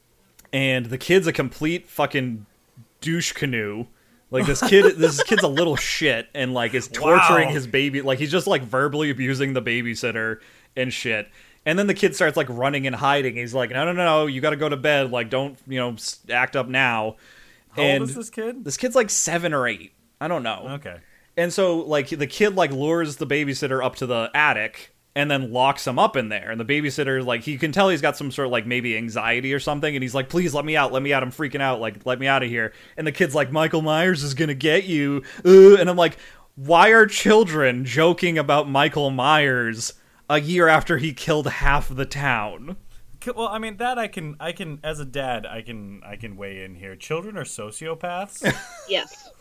and the kid's a complete fucking douche canoe. Like this kid, this kid's a little shit, and like is torturing Wow. his baby. Like he's just like verbally abusing the babysitter and shit. And then the kid starts like running and hiding. He's like, no, no, no, no, you got to go to bed. Like, don't you know, s- act up now. How and old is this kid? This kid's like seven or eight. I don't know. Okay. And so like the kid like lures the babysitter up to the attic and then locks him up in there. And the babysitter, like, he can tell he's got some sort of like maybe anxiety or something. And he's like, please let me out, let me out. I'm freaking out. Like, let me out of here. And the kid's like, Michael Myers is gonna get you. Uh, and I'm like, why are children joking about Michael Myers a year after he killed half the town? K- Well, I mean that I can, I can, as a dad, I can, I can weigh in here. Children are sociopaths, Yes.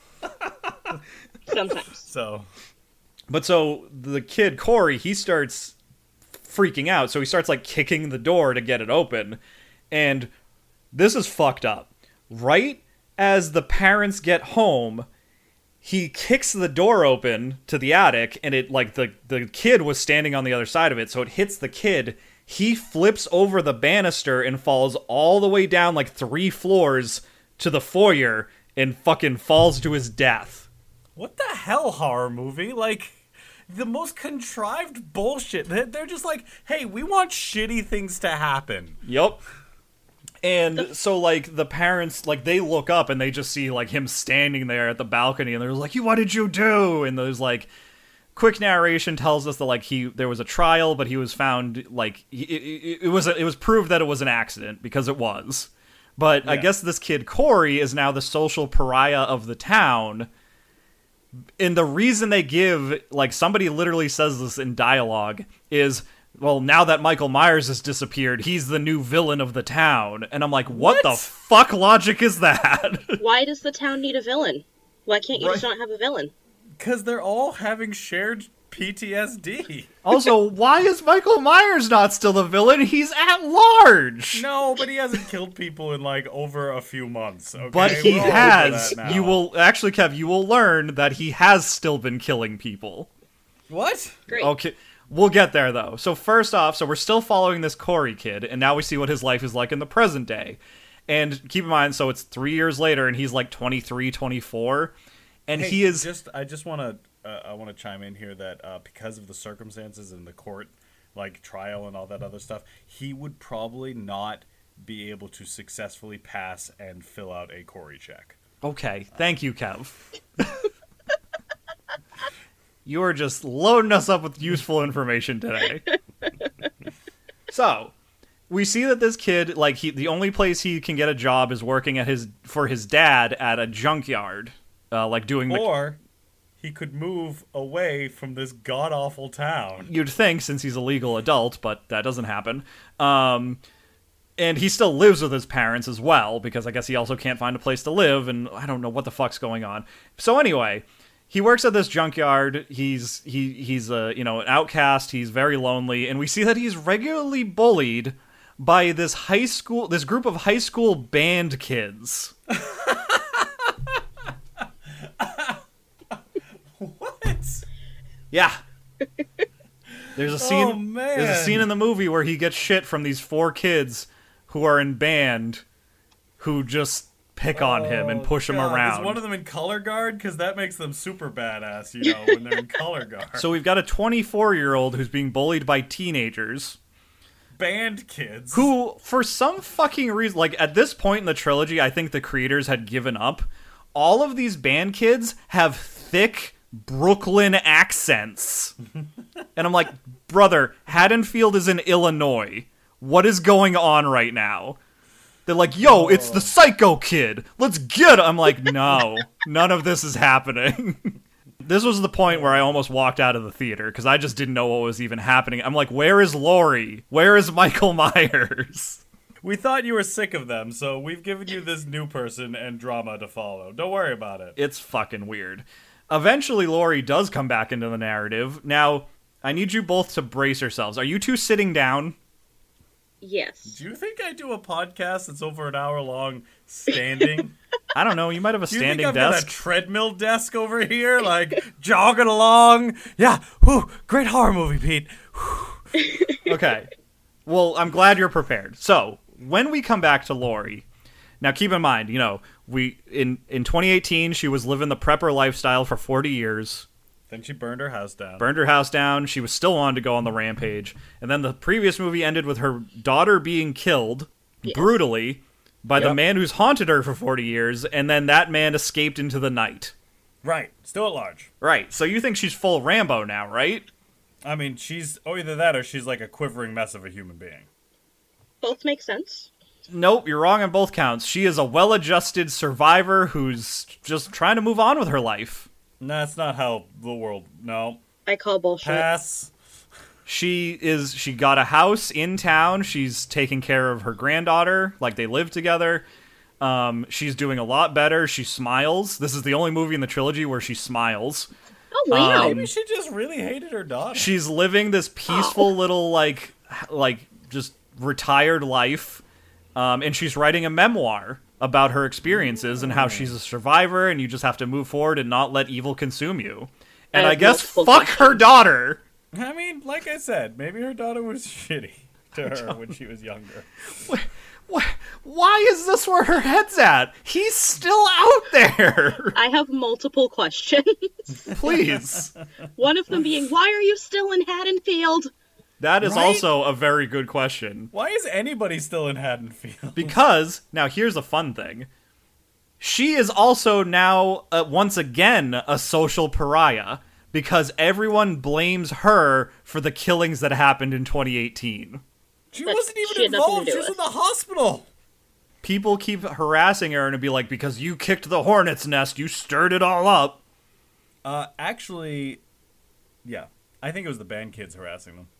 Sometimes. so But so the kid, Corey, he starts freaking out. So he starts like kicking the door to get it open. And this is fucked up. Right as the parents get home, he kicks the door open to the attic, and it like the, the kid was standing on the other side of it. So it hits the kid. He flips over the banister and falls all the way down like three floors to the foyer and fucking falls to his death. what the hell, horror movie? Like, the most contrived bullshit. They're they're just like, hey, we want shitty things to happen. Yep. And so, like, the parents, like, they look up and they just see, like, him standing there at the balcony, and they're like, what did you do? And there's, like, quick narration tells us that, like, he, there was a trial, but he was found, like, it, it, it was, a, it was proved that it was an accident, because it was. But I Yeah. guess this kid, Corey, is now the social pariah of the town. And the reason they give, like, somebody literally says this in dialogue, is, well, now that Michael Myers has disappeared, he's the new villain of the town. And I'm like, what, What? the fuck logic is that? Why does the town need a villain? Why can't you just Right. not have a villain? Because they're all having shared P T S D. Also, why is Michael Myers not still the villain? He's at large. No, but he hasn't killed people in like over a few months. Okay? But he We're all over has. that now. You will actually, Kev. You will learn that he has still been killing people. What? Great. Okay, we'll get there though. So first off, so we're still following this Corey kid, and now we see what his life is like in the present day. And keep in mind, so it's three years later, and he's like twenty-three, twenty-four, and Hey, he is just. I just want to. Uh, I want to chime in here that uh, because of the circumstances in the court, like trial and all that other stuff, he would probably not be able to successfully pass and fill out a Corey check. okay. Thank you, Kev. You are just loading us up with useful information today. So, we see that this kid, like, he, the only place he can get a job is working at his for his dad at a junkyard, uh, like doing the. Or he could move away from this god awful town. You'd think, since he's a legal adult, but that doesn't happen. Um, and he still lives with his parents as well, because I guess he also can't find a place to live, and I don't know what the fuck's going on. So anyway, he works at this junkyard. He's he he's a you know an outcast. He's very lonely, and we see that he's regularly bullied by this high school, this group of high school band kids. What? Yeah. There's a scene. Oh, man. There's a scene in the movie where he gets shit from these four kids who are in band, who just pick on him and push him God, around. Is one of them in color guard? Because that makes them super badass, you know, when they're in color guard. So we've got a twenty-four-year-old who's being bullied by teenagers. Band kids. Who, for some fucking reason, like, at this point in the trilogy, I think the creators had given up. All of these band kids have thick Brooklyn accents. And I'm like, brother, Haddonfield is in Illinois. What is going on right now? They're like, yo, it's the Psycho Kid. Let's get it. I'm like, no, none of this is happening. This was the point where I almost walked out of the theater because I just didn't know what was even happening. I'm like, where is Laurie? Where is Michael Myers? We thought you were sick of them, so we've given you this new person and drama to follow. Don't worry about it. It's fucking weird. Eventually, Laurie does come back into the narrative. Now, I need you both to brace yourselves. Are you two sitting down? Yes. Do you think I do a podcast that's over an hour long standing? I don't know. You might have a Do you standing think I've desk. got a treadmill desk over here, like, jogging along? Yeah, whew, great horror movie, Pete. Okay. Well, I'm glad you're prepared. So, when we come back to Laurie, now keep in mind, you know, we in, in twenty eighteen, she was living the prepper lifestyle for forty years. Then she burned her house down. Burned her house down. She was still on to go on the rampage. And then the previous movie ended with her daughter being killed Yes. brutally by the Yep. man who's haunted her for forty years, and then that man escaped into the night. Right, still at large. Right, so you think she's full Rambo now, right? I mean, she's, oh, either that or she's like a quivering mess of a human being. Both make sense. Nope, you're wrong on both counts. She is a well-adjusted survivor who's just trying to move on with her life. No, that's not how the world, no. I call bullshit. Pass. She is she got a house in town. She's taking care of her granddaughter, like they live together. Um, she's doing a lot better. She smiles. This is the only movie in the trilogy where she smiles. Oh, wow. Um, Maybe she just really hated her daughter. She's living this peaceful little like like just retired life. Um, and she's writing a memoir about her experiences and how she's a survivor, and you just have to move forward and not let evil consume you. And I I, have guess multiple fuck her questions. daughter. I mean, like I said, maybe her daughter was shitty to her when she was younger. Why, why is this where her head's at? He's still out there. I have multiple questions. Please. One of them being, why are you still in Haddonfield? That is Right? also a very good question. Why is anybody still in Haddonfield? Because, now here's a fun thing. She is also now, uh, once again, a social pariah. Because everyone blames her for the killings that happened in twenty eighteen. She But wasn't she even had nothing to involved. do She was in with. the hospital. People keep harassing her and be like, because you kicked the hornet's nest, you stirred it all up. Uh, actually, yeah. I think it was the band kids harassing them.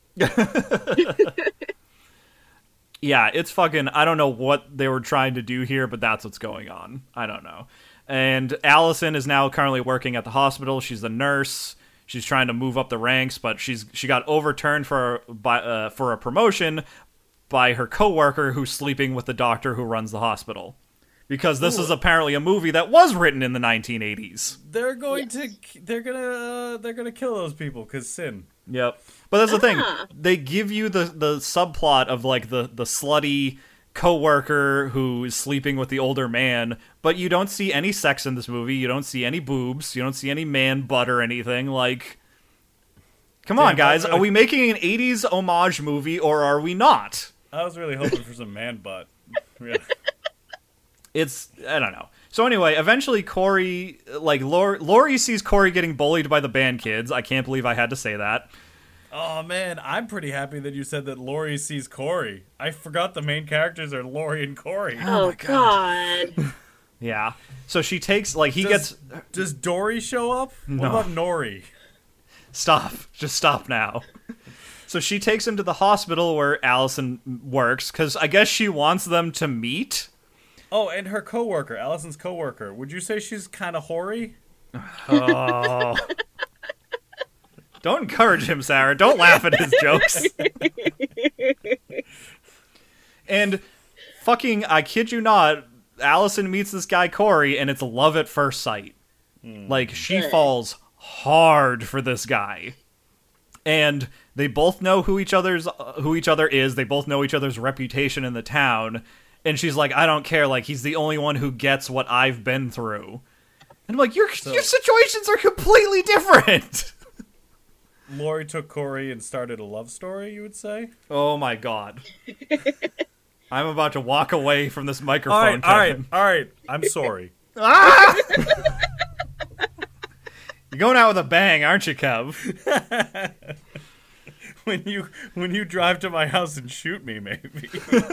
Yeah, it's fucking, I don't know what they were trying to do here, but that's what's going on. I don't know. And Allison is now currently working at the hospital. She's a nurse. she's trying to move up the ranks, but she's she got overturned for by uh, for a promotion by her coworker who's sleeping with the doctor who runs the hospital. Because this Ooh. is apparently a movie that was written in the nineteen eighties. They're going yes. to they're gonna uh, they're gonna kill those people because sin. Yep. But that's the thing. Ah. They give you the the subplot of like the the slutty coworker who is sleeping with the older man, but you don't see any sex in this movie. You don't see any boobs. You don't see any man butt or anything. Like, come on, guys. Are we making an eighties homage movie or are we not? I was really hoping for some man butt. Yeah. It's, I don't know. So anyway, eventually Corey, like, Laurie, Laurie sees Corey getting bullied by the band kids. I can't believe I had to say that. Oh, man, I'm pretty happy that you said that Laurie sees Corey. I forgot the main characters are Laurie and Corey. Oh, oh God. God. Yeah. So she takes, like, he does, gets... Does Dory show up? No. What about Nori? Stop. Just stop now. So she takes him to the hospital where Allison works, because I guess she wants them to meet. Oh, and her coworker, Allison's coworker. Would you say she's kind of hoary? Oh. Don't encourage him, Sarah. Don't laugh at his jokes. And fucking, I kid you not, Allison meets this guy Corey, and it's love at first sight. Mm. Like, she Good. falls hard for this guy. And they both know who each other's uh, who each other is. They both know each other's reputation in the town. And she's like, I don't care. Like, he's the only one who gets what I've been through. And I'm like, your so, your situations are completely different. Laurie took Corey and started a love story, you would say? Oh, my God. I'm about to walk away from this microphone, all right, Kevin. All right, all right. I'm sorry. Ah! You're going out with a bang, aren't you, Kev? when you when you drive to my house and shoot me, maybe.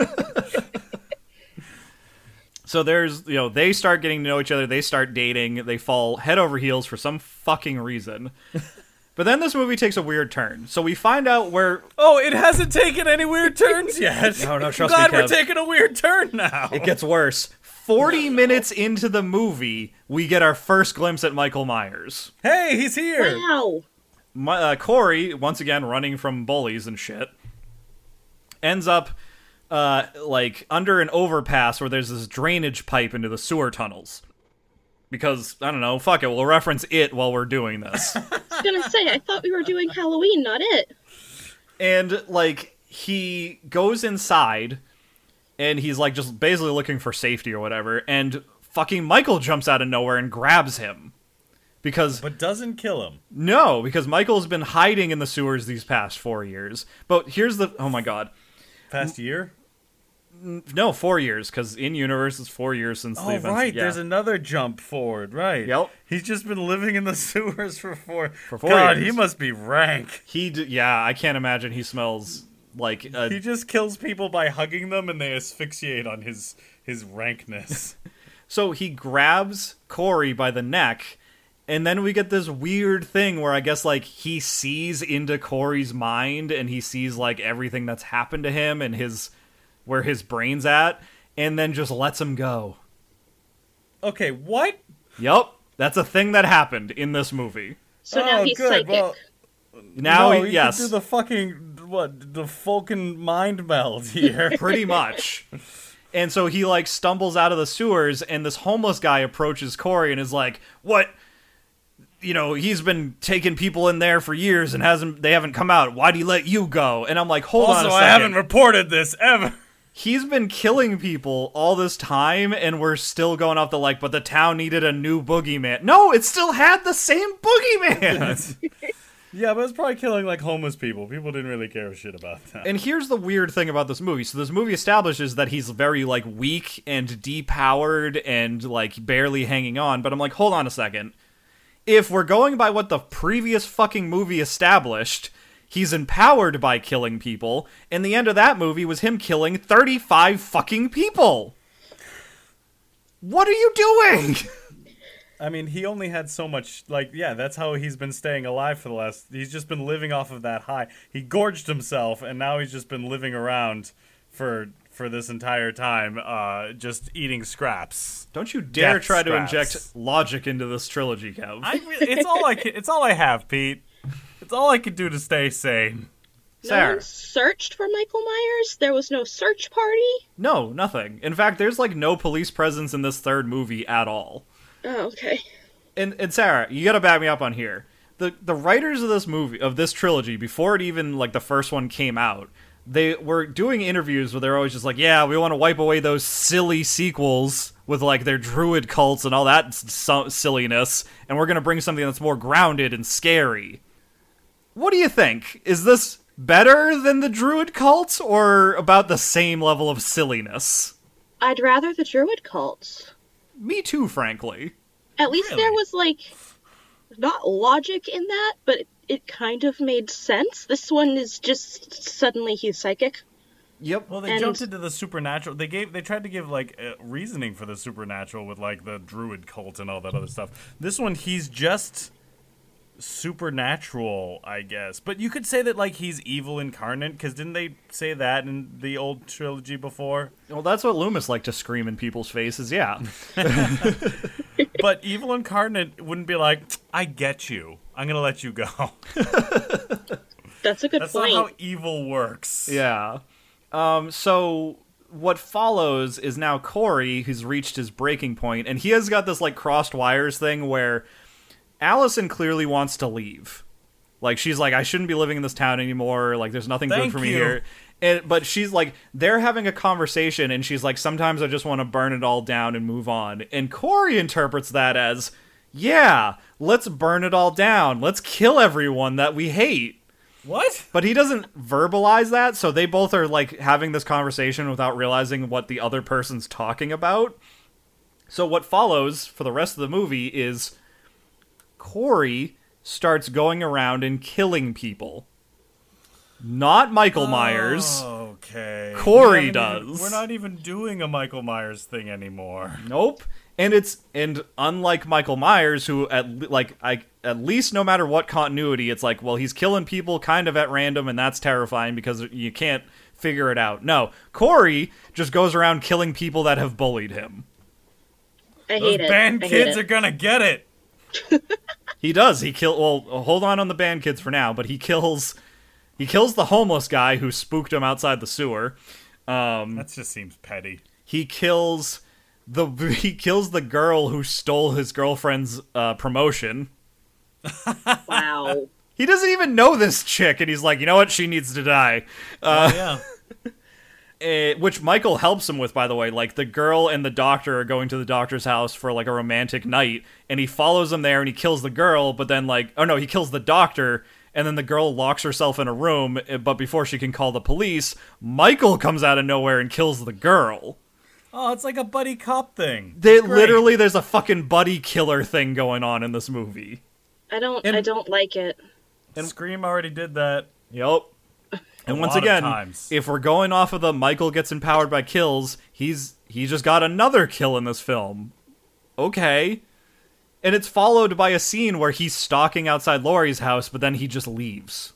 So there's, you know, they start getting to know each other. They start dating. They fall head over heels for some fucking reason. But then this movie takes a weird turn. So we find out where... Oh, it hasn't taken any weird turns yet. No, no, trust I'm glad me, Kev. we're taking a weird turn now. It gets worse. forty minutes into the movie, we get our first glimpse at Michael Myers. Hey, he's here. Wow. My, uh, Corey, once again running from bullies and shit, ends up... Uh, like, under an overpass where there's this drainage pipe into the sewer tunnels. Because, I don't know, fuck it, we'll reference it while we're doing this. I was gonna say, I thought we were doing Halloween, not it. And, like, he goes inside, and he's, like, just basically looking for safety or whatever, and fucking Michael jumps out of nowhere and grabs him. Because... But doesn't kill him. No, because Michael's been hiding in the sewers these past four years. But here's the... Oh my god. Past year? No, four years, because in-universe is four years since oh, the events. right, yeah. There's another jump forward, right. Yep. He's just been living in the sewers for four... For four God, years. he must be rank. He, d- yeah, I can't imagine he smells like... A... He just kills people by hugging them, and they asphyxiate on his, his rankness. So he grabs Corey by the neck, and then we get this weird thing where I guess, like, he sees into Corey's mind, and he sees, like, everything that's happened to him, and his... where his brain's at, and then just lets him go. Okay, what? Yup, that's a thing that happened in this movie. So now oh, he's good. psychic. Well, now, no, yes. You can do the fucking, what, the Vulcan mind meld here. Pretty much. And so he, like, stumbles out of the sewers, and this homeless guy approaches Corey and is like, what? You know, he's been taking people in there for years and hasn't. They haven't come out. Why'd he let you go? And I'm like, hold also, on a second. I haven't reported this ever. He's been killing people all this time, and we're still going off the, like, but the town needed a new boogeyman. No, it still had the same boogeyman! Yeah, but it's probably killing, like, homeless people. People didn't really care a shit about that. And here's the weird thing about this movie. So this movie establishes that he's very, like, weak and depowered and, like, barely hanging on. But I'm like, hold on a second. If we're going by what the previous fucking movie established... he's empowered by killing people, and the end of that movie was him killing thirty-five fucking people. What are you doing? I mean, he only had so much, like, yeah, that's how he's been staying alive for the last, he's just been living off of that high. He gorged himself, and now he's just been living around for for this entire time, uh, just eating scraps. Don't you dare Death try to scraps. inject logic into this trilogy, Kev. I, it's all I can, it's all I have, Pete. It's all I can do to stay sane. No Sarah. one searched for Michael Myers? There was no search party? No, nothing. In fact, there's like no police presence in this third movie at all. Oh, okay. And and Sarah, you gotta back me up on here. The the writers of this movie, of this trilogy, before it even like the first one came out, they were doing interviews where they're always just like, yeah, we want to wipe away those silly sequels with like their druid cults and all that s- silliness, and we're gonna bring something that's more grounded and scary. What do you think? Is this better than the druid cults, or about the same level of silliness? I'd rather the druid cults. Me too, frankly. At least Really? there was, like, not logic in that, but it, it kind of made sense. This one is just suddenly he's psychic. Yep. Well, they And- jumped into the supernatural. They gave they tried to give like uh, reasoning for the supernatural with like the druid cult and all that other stuff. This one, he's just supernatural, I guess. But you could say that like he's evil incarnate, because didn't they say that in the old trilogy before? Well, that's what Loomis liked to scream in people's faces, yeah. But evil incarnate wouldn't be like, I get you. I'm gonna let you go. That's a good That's point. not how evil works. Yeah. Um, so what follows is now Corey, who's reached his breaking point, and he has got this like crossed wires thing where Allison clearly wants to leave. Like, she's like, I shouldn't be living in this town anymore. Like, there's nothing Thank good for me you. here. And, but she's like, they're having a conversation, and she's like, sometimes I just want to burn it all down and move on. And Corey interprets that as, yeah, let's burn it all down. Let's kill everyone that we hate. What? But he doesn't verbalize that, so they both are like having this conversation without realizing what the other person's talking about. So what follows for the rest of the movie is Corey starts going around and killing people. Not Michael Myers. Okay. Corey We haven't even- does. we're not even doing a Michael Myers thing anymore. Nope. And it's and unlike Michael Myers, who at le- like I at least no matter what continuity, it's like, well, he's killing people kind of at random, and that's terrifying because you can't figure it out. No, Corey just goes around killing people that have bullied him. I Those hate it. band I hate kids it. are gonna get it. He does. He kill. Well, hold on on the band kids for now, but he kills. He kills the homeless guy who spooked him outside the sewer. Um, That just seems petty. he kills the he kills the girl who stole his girlfriend's uh, promotion. Wow. He doesn't even know this chick, and he's like, you know what? She needs to die. Uh, Oh, yeah. eh, which Michael helps him with, by the way. Like, the girl and the doctor are going to the doctor's house for, like, a romantic night, and he follows them there, and he kills the girl, but then, like, oh no, he kills the doctor, and then the girl locks herself in a room, eh, but before she can call the police, Michael comes out of nowhere and kills the girl. Oh, it's like a buddy cop thing. They It's great. literally, there's a fucking buddy killer thing going on in this movie. I don't And- I don't like it. And Scream already did that. Yep. And A once lot of again, times. if we're going off of the Michael gets empowered by kills, he's he just got another kill in this film. Okay. And it's followed by a scene where he's stalking outside Laurie's house, but then he just leaves.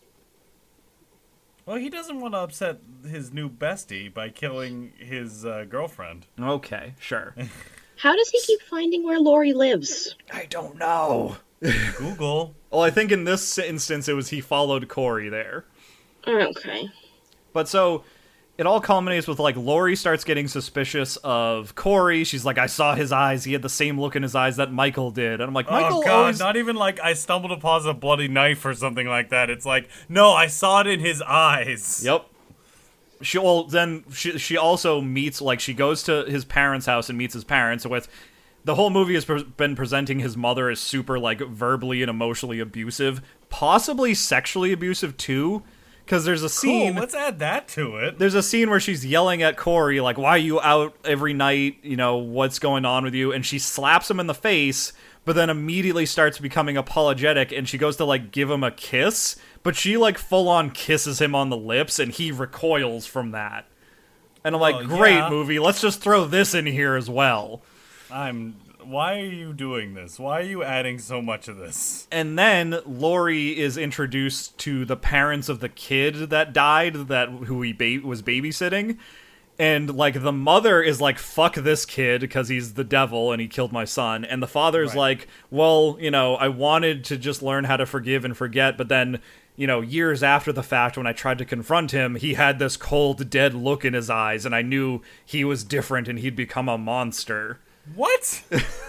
Well, he doesn't want to upset his new bestie by killing his uh, girlfriend. Okay, sure. How does he keep finding where Laurie lives? I don't know. Google. Well, I think in this instance it was he followed Corey there. Okay. But so it all culminates with like Laurie starts getting suspicious of Corey. She's like, I saw his eyes. He had the same look in his eyes that Michael did. And I'm like, Michael oh god, always... not even like I stumbled upon a bloody knife or something like that. It's like, no, I saw it in his eyes. Yep. She well then she she also meets like she goes to his parents' house and meets his parents with the whole movie has pre- been presenting his mother as super like verbally and emotionally abusive, possibly sexually abusive too, because there's a Cool, scene let's add that to it. there's a scene where she's yelling at Corey like, why are you out every night, you know, what's going on with you, and she slaps him in the face but then immediately starts becoming apologetic and she goes to like give him a kiss, but she like full on kisses him on the lips and he recoils from that. And I'm like, Well, great yeah. movie, let's just throw this in here as well. I'm why are you doing this? Why are you adding so much of this? And then Laurie is introduced to the parents of the kid that died, that who he ba- was babysitting, And, like, the mother is like, fuck this kid because he's the devil and he killed my son. And the father's Right. like, well, you know, I wanted to just learn how to forgive and forget, but then, you know, years after the fact, when I tried to confront him, he had this cold, dead look in his eyes, and I knew he was different and he'd become a monster. What?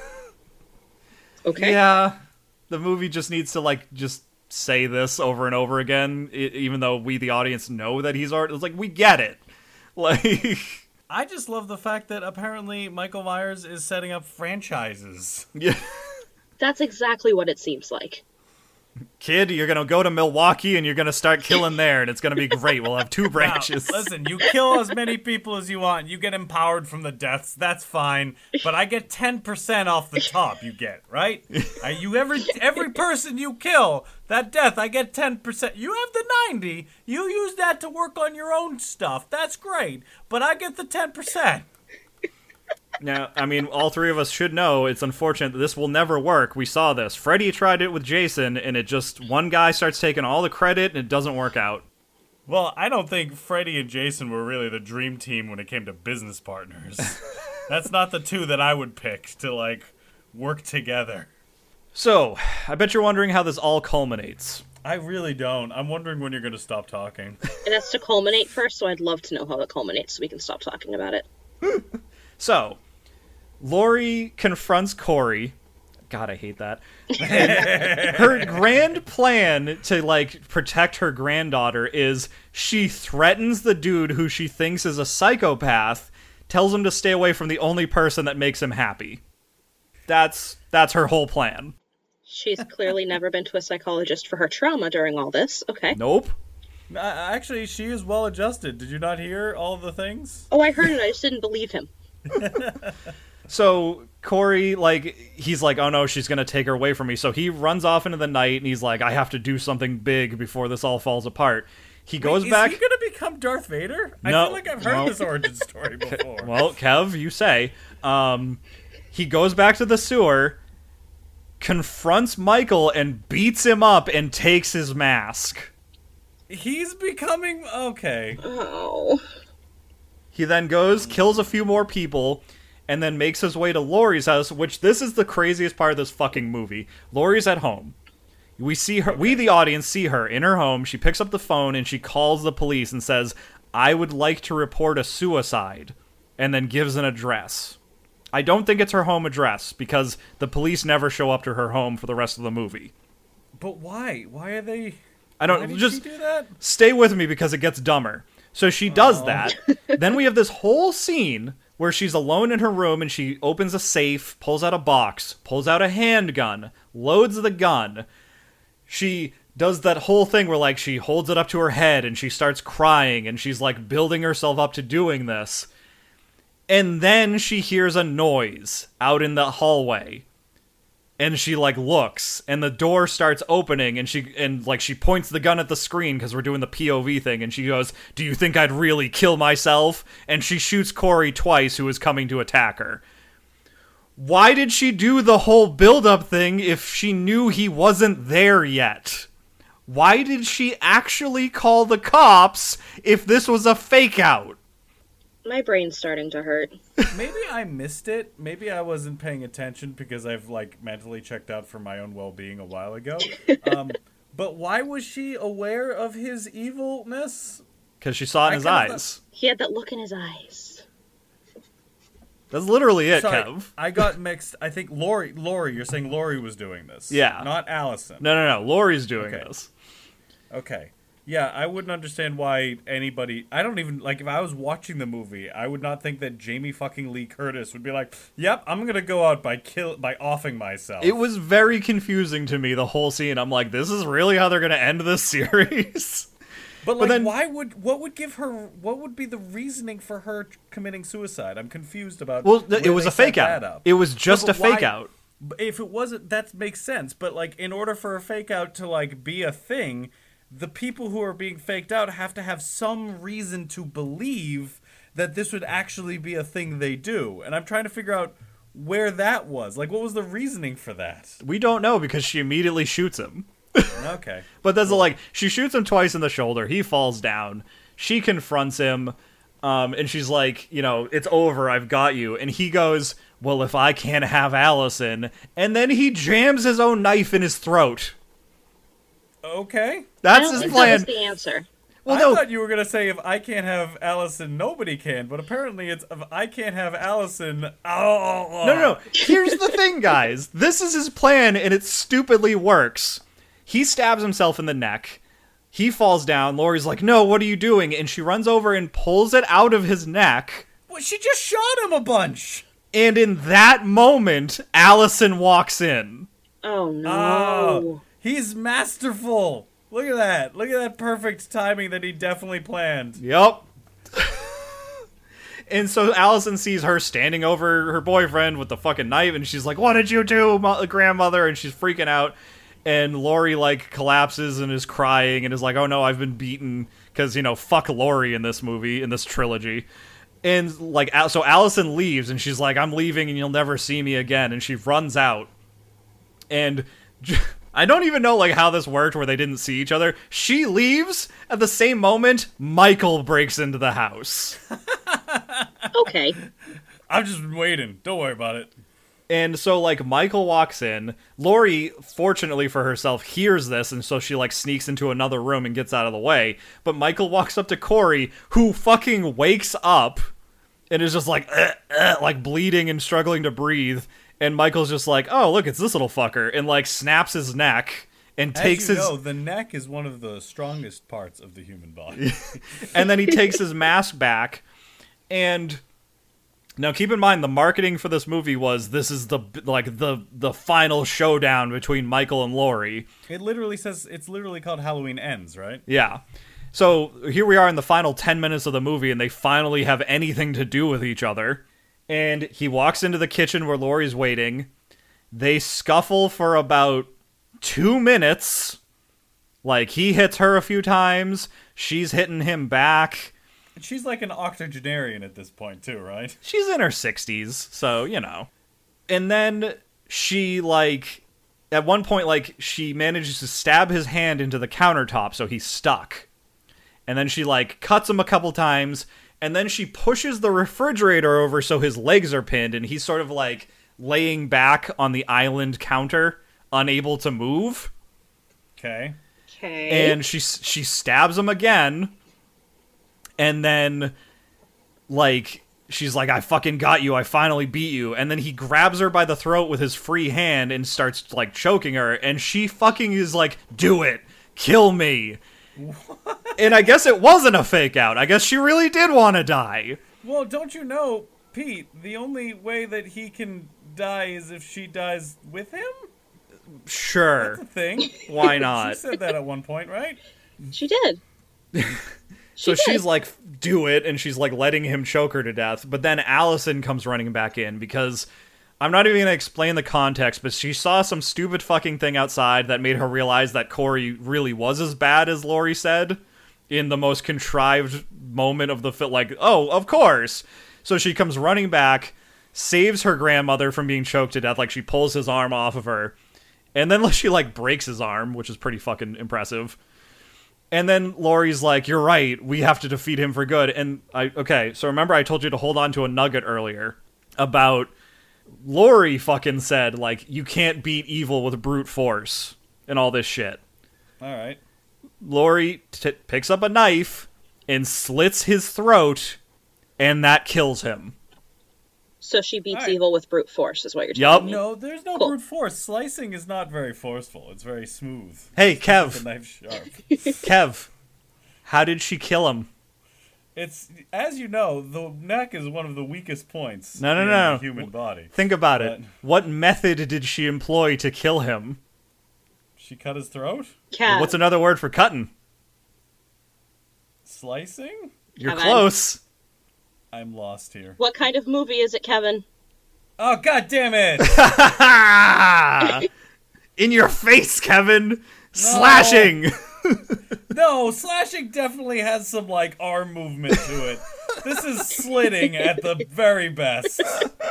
Okay. Yeah, the movie just needs to, like, just say this over and over again, I- even though we, the audience, know that he's already... It's like, we get it. Like... I just love the fact that apparently Michael Myers is setting up franchises. Yeah. That's exactly what it seems like. Kid, you're gonna go to Milwaukee and you're gonna start killing there, and it's gonna be great. We'll have two Now, branches. listen, you kill as many people as you want. You get empowered from the deaths. That's fine. But I get ten percent off the top you get, right? Uh, you every every person you kill, that death, I get ten percent. You have the ninety. You use that to work on your own stuff. That's great. But I get the ten percent. Now, I mean, all three of us should know it's unfortunate that this will never work. We saw this. Freddy tried it with Jason, and it just, one guy starts taking all the credit, and it doesn't work out. Well, I don't think Freddy and Jason were really the dream team when it came to business partners. That's not the two that I would pick to, like, work together. So, I bet you're wondering how this all culminates. I really don't. I'm wondering when you're going to stop talking. It has to culminate first, so I'd love to know how it culminates so we can stop talking about it. So, Laurie confronts Corey. God, I hate that. And her grand plan to, like, protect her granddaughter is she threatens the dude who she thinks is a psychopath, tells him to stay away from the only person that makes him happy. That's that's her whole plan. She's clearly never been to a psychologist for her trauma during all this. Okay. Nope. Uh, actually, she is well adjusted. Did you not hear all the things? Oh, I heard it. I just didn't believe him. So Corey, like, he's like, oh no, she's gonna take her away from me. So he runs off into the night, and he's like, I have to do something big before this all falls apart. He goes Wait, back. Is he gonna become Darth Vader? I No, feel like I've heard no. this origin story before. Well, Kev, you say. Um, he goes back to the sewer, confronts Michael, and beats him up and takes his mask. He's becoming okay. Oh. He then goes, kills a few more people, and then makes his way to Laurie's house, which this is the craziest part of this fucking movie. Laurie's at home. We see her, we the audience see her in her home. She picks up the phone and she calls the police and says, I would like to report a suicide, and then gives an address. I don't think it's her home address, because the police never show up to her home for the rest of the movie. But why? Why are they... I Why don't, did just she do that? stay with me because it gets dumber. So she does that. Then we have this whole scene where she's alone in her room and she opens a safe, pulls out a box, pulls out a handgun, loads the gun. She does that whole thing where, like, she holds it up to her head and she starts crying and she's, like, building herself up to doing this. And then she hears a noise out in the hallway. And she, like, looks, and the door starts opening, and she, and, like, she points the gun at the screen, because we're doing the P O V thing, and she goes, do you think I'd really kill myself? And she shoots Corey twice, who is coming to attack her. Why did she do the whole build-up thing if she knew he wasn't there yet? Why did she actually call the cops if this was a fake-out? My brain's starting to hurt. Maybe I missed it. Maybe I wasn't paying attention because I've, like, mentally checked out for my own well-being a while ago. Um, but why was she aware of his evilness? Because she saw it in I his kinda eyes. He had that look in his eyes. That's literally it, Sorry, Kev. I got mixed. I think Lori, Lori, you're saying Lori was doing this. Yeah. Not Allison. No, no, no. Laurie's doing Okay. this. Okay. Yeah, I wouldn't understand why anybody... I don't even... Like, if I was watching the movie, I would not think that Jamie fucking Lee Curtis would be like, yep, I'm gonna go out by kill by offing myself. It was very confusing to me, the whole scene. I'm like, this is really how they're going to end this series? But, like, then- why would... What would give her... What would be the reasoning for her committing suicide? I'm confused about... Well, th- it where was they a fake set out. that up. It was just No, a but why- fake out. But if it wasn't... That makes sense. But, like, in order for a fake out to, like, be a thing... The people who are being faked out have to have some reason to believe that this would actually be a thing they do. And I'm trying to figure out where that was. Like, what was the reasoning for that? We don't know because she immediately shoots him. Okay. But that's like, she shoots him twice in the shoulder. He falls down. She confronts him. Um, and she's like, you know, it's over, I've got you. And he goes, well, if I can't have Allison. And then he jams his own knife in his throat. Okay. That's I don't his think plan. That was the answer. Well, I no. thought you were gonna say if I can't have Allison, nobody can. But apparently, it's if I can't have Allison. Oh No, no, no. Here's the thing, guys. This is his plan, and it stupidly works. He stabs himself in the neck. He falls down. Laurie's like, no, what are you doing? And she runs over and pulls it out of his neck. Well, she just shot him a bunch. And in that moment, Allison walks in. Oh no! Oh, he's masterful. Look at that. Look at that perfect timing that he definitely planned. Yep. And so Allison sees her standing over her boyfriend with the fucking knife, and she's like, what did you do, mo- grandmother? And she's freaking out. And Laurie, like, collapses and is crying and is like, oh no, I've been beaten. Because, you know, fuck Laurie in this movie, in this trilogy. And, like, Al- so Allison leaves, and she's like, I'm leaving and you'll never see me again. And she runs out. And I don't even know, like, how this worked where they didn't see each other. She leaves. At the same moment, Michael breaks into the house. Okay. I've just been waiting. Don't worry about it. And so, like, Michael walks in. Laurie, fortunately for herself, hears this, and so she, like, sneaks into another room and gets out of the way. But Michael walks up to Corey, who fucking wakes up and is just like, uh, uh, like, bleeding and struggling to breathe. And Michael's just like, oh, look, it's this little fucker, and, like, snaps his neck and takes As you his... know, the neck is one of the strongest parts of the human body. And then he takes his mask back, and... Now, keep in mind, the marketing for this movie was this is the like the the final showdown between Michael and Laurie. It literally says it's literally called Halloween Ends, right? Yeah. So here we are in the final ten minutes of the movie, and they finally have anything to do with each other. And he walks into the kitchen where Laurie's waiting. They scuffle for about two minutes. Like, he hits her a few times. She's hitting him back. She's like an octogenarian at this point, too, right? She's in her sixties, so, you know. And then she, like, at one point, like, she manages to stab his hand into the countertop, so he's stuck. And then she, like, cuts him a couple times, and then she pushes the refrigerator over so his legs are pinned, and he's sort of, like, laying back on the island counter, unable to move. Okay. Okay. And she she stabs him again. And then, like, she's like, I fucking got you, I finally beat you. And then he grabs her by the throat with his free hand and starts, like, choking her. And she fucking is like, do it. Kill me. What? And I guess it wasn't a fake out. I guess she really did want to die. Well, don't you know, Pete, the only way that he can die is if she dies with him? Sure. That's a thing. Why not? She said that at one point, right? She did. So She she's did. like, do it, and she's like letting him choke her to death. But then Allison comes running back in because I'm not even going to explain the context, but she saw some stupid fucking thing outside that made her realize that Corey really was as bad as Laurie said in the most contrived moment of the film. Like, oh, of course. So she comes running back, saves her grandmother from being choked to death. Like, she pulls his arm off of her. And then she, like, breaks his arm, which is pretty fucking impressive. And then Laurie's like, you're right, we have to defeat him for good. And I, okay, so remember I told you to hold on to a nugget earlier about Laurie fucking said, like, you can't beat evil with brute force and all this shit. All right. Laurie t- picks up a knife and slits his throat, and that kills him. So she beats Alright. evil with brute force, is what you're Yup. telling me. No, there's no Cool. brute force. Slicing is not very forceful. It's very smooth. Hey, The Kev, knife sharp. Kev, how did she kill him? It's, as you know, the neck is one of the weakest points No, no, in no. the human body. Think about it. But- What method did she employ to kill him? She cut his throat? Cat. What's another word for cutting? Slicing? You're Kevin. close. I'm lost here. What kind of movie is it, Kevin? Oh, god damn it! In your face, Kevin! Slashing! No, slashing definitely has some, like, arm movement to it. This is slitting at the very best.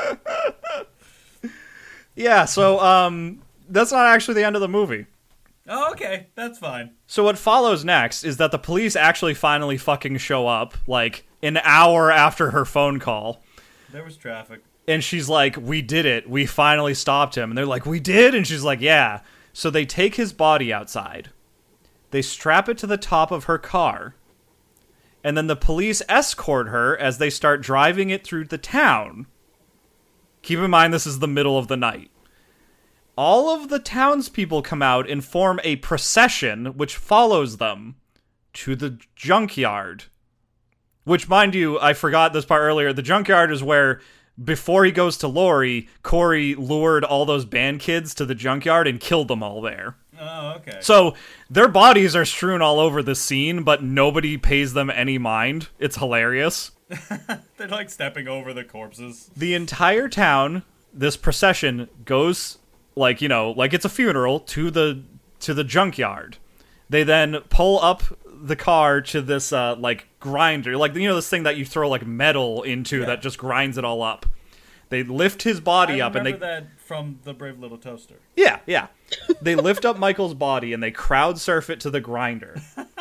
Yeah, so, um, that's not actually the end of the movie. Oh, okay, that's fine. So what follows next is that the police actually finally fucking show up, like, an hour after her phone call. There was traffic. And she's like, we did it. We finally stopped him. And they're like, we did? And she's like, yeah. So they take his body outside. They strap it to the top of her car. And then the police escort her as they start driving it through the town. Keep in mind, this is the middle of the night. All of the townspeople come out and form a procession which follows them to the junkyard. Which, mind you, I forgot this part earlier. The junkyard is where, before he goes to Laurie, Corey lured all those band kids to the junkyard and killed them all there. Oh, okay. So, their bodies are strewn all over the scene, but nobody pays them any mind. It's hilarious. They're like stepping over the corpses. The entire town, this procession, goes, like, you know, like it's a funeral, to the to the junkyard. They then pull up the car to this, uh, like, grinder. Like, you know, this thing that you throw, like, metal into yeah. that just grinds it all up. They lift his body I up and they... remember that from The Brave Little Toaster. Yeah, yeah. They lift up Michael's body and they crowd surf it to the grinder.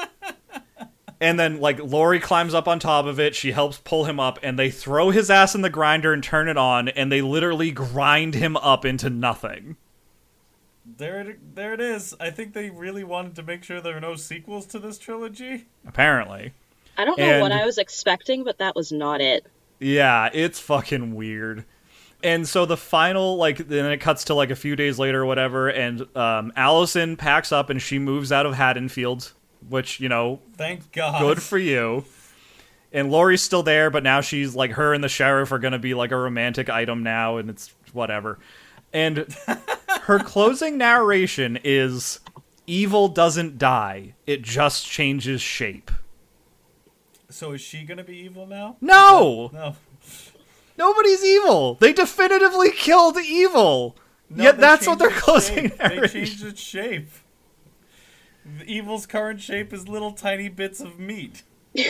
And then, like, Laurie climbs up on top of it, she helps pull him up, and they throw his ass in the grinder and turn it on, and they literally grind him up into nothing. There it, there it is. I think they really wanted to make sure there are no sequels to this trilogy. Apparently. I don't know And- what I was expecting, but that was not it. Yeah, it's fucking weird. And so the final, like, then it cuts to, like, a few days later or whatever, and um, Allison packs up and she moves out of Haddonfield, which, you know, Thank God. good for you. And Laurie's still there, but now she's, like, her and the sheriff are gonna be, like, a romantic item now, and it's whatever. And her closing narration is, evil doesn't die, it just changes shape. So is she gonna be evil now? No! No. Nobody's evil! They definitively killed evil! No, Yet they that's what changed their its closing shape. They narration. changed its shape. The evil's current shape is little tiny bits of meat.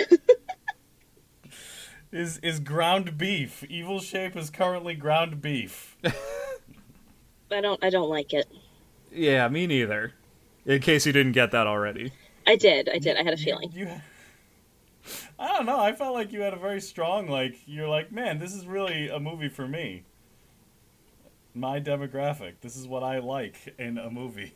is is ground beef. Evil's shape is currently ground beef. I don't. I don't like it. Yeah, me neither. In case you didn't get that already. I did. I did. I had a feeling. You, I don't know. I felt like you had a very strong, like, you're like, man, this is really a movie for me. My demographic. This is what I like in a movie.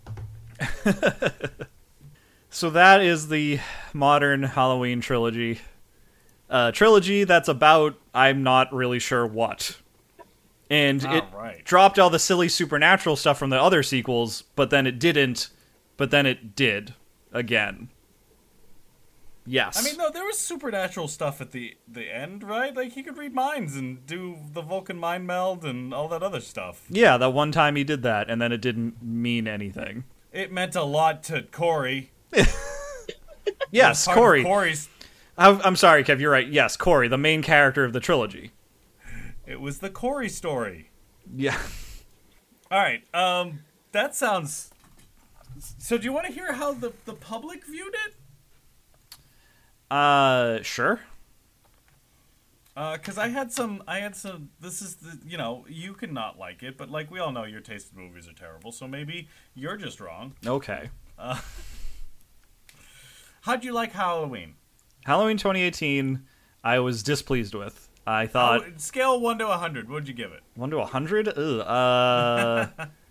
So that is the modern Halloween trilogy. Uh, trilogy that's about, I'm not really sure what. And All it right. dropped all the silly supernatural stuff from the other sequels, but then it didn't, but then it did again. Yes. I mean, no, there was supernatural stuff at the, the end, right? Like, he could read minds and do the Vulcan mind meld and all that other stuff. Yeah, that one time he did that, and then it didn't mean anything. It meant a lot to Corey. Yes, Part of Corey. Corey's. I'm I'm sorry, Kev, you're right. Yes, Corey, the main character of the trilogy. It was the Corey story. Yeah. All right. Um, that sounds. So, do you want to hear how the, the public viewed it? Uh, sure. Uh, cause I had some, I had some. This is the, you know, you can not like it, but like we all know, your taste in movies are terrible. So maybe you're just wrong. Okay. Uh, how'd you like Halloween? Halloween twenty eighteen, I was displeased with. I thought... Oh, scale one to a hundred. What'd you give it? one to a hundred? Ugh, uh...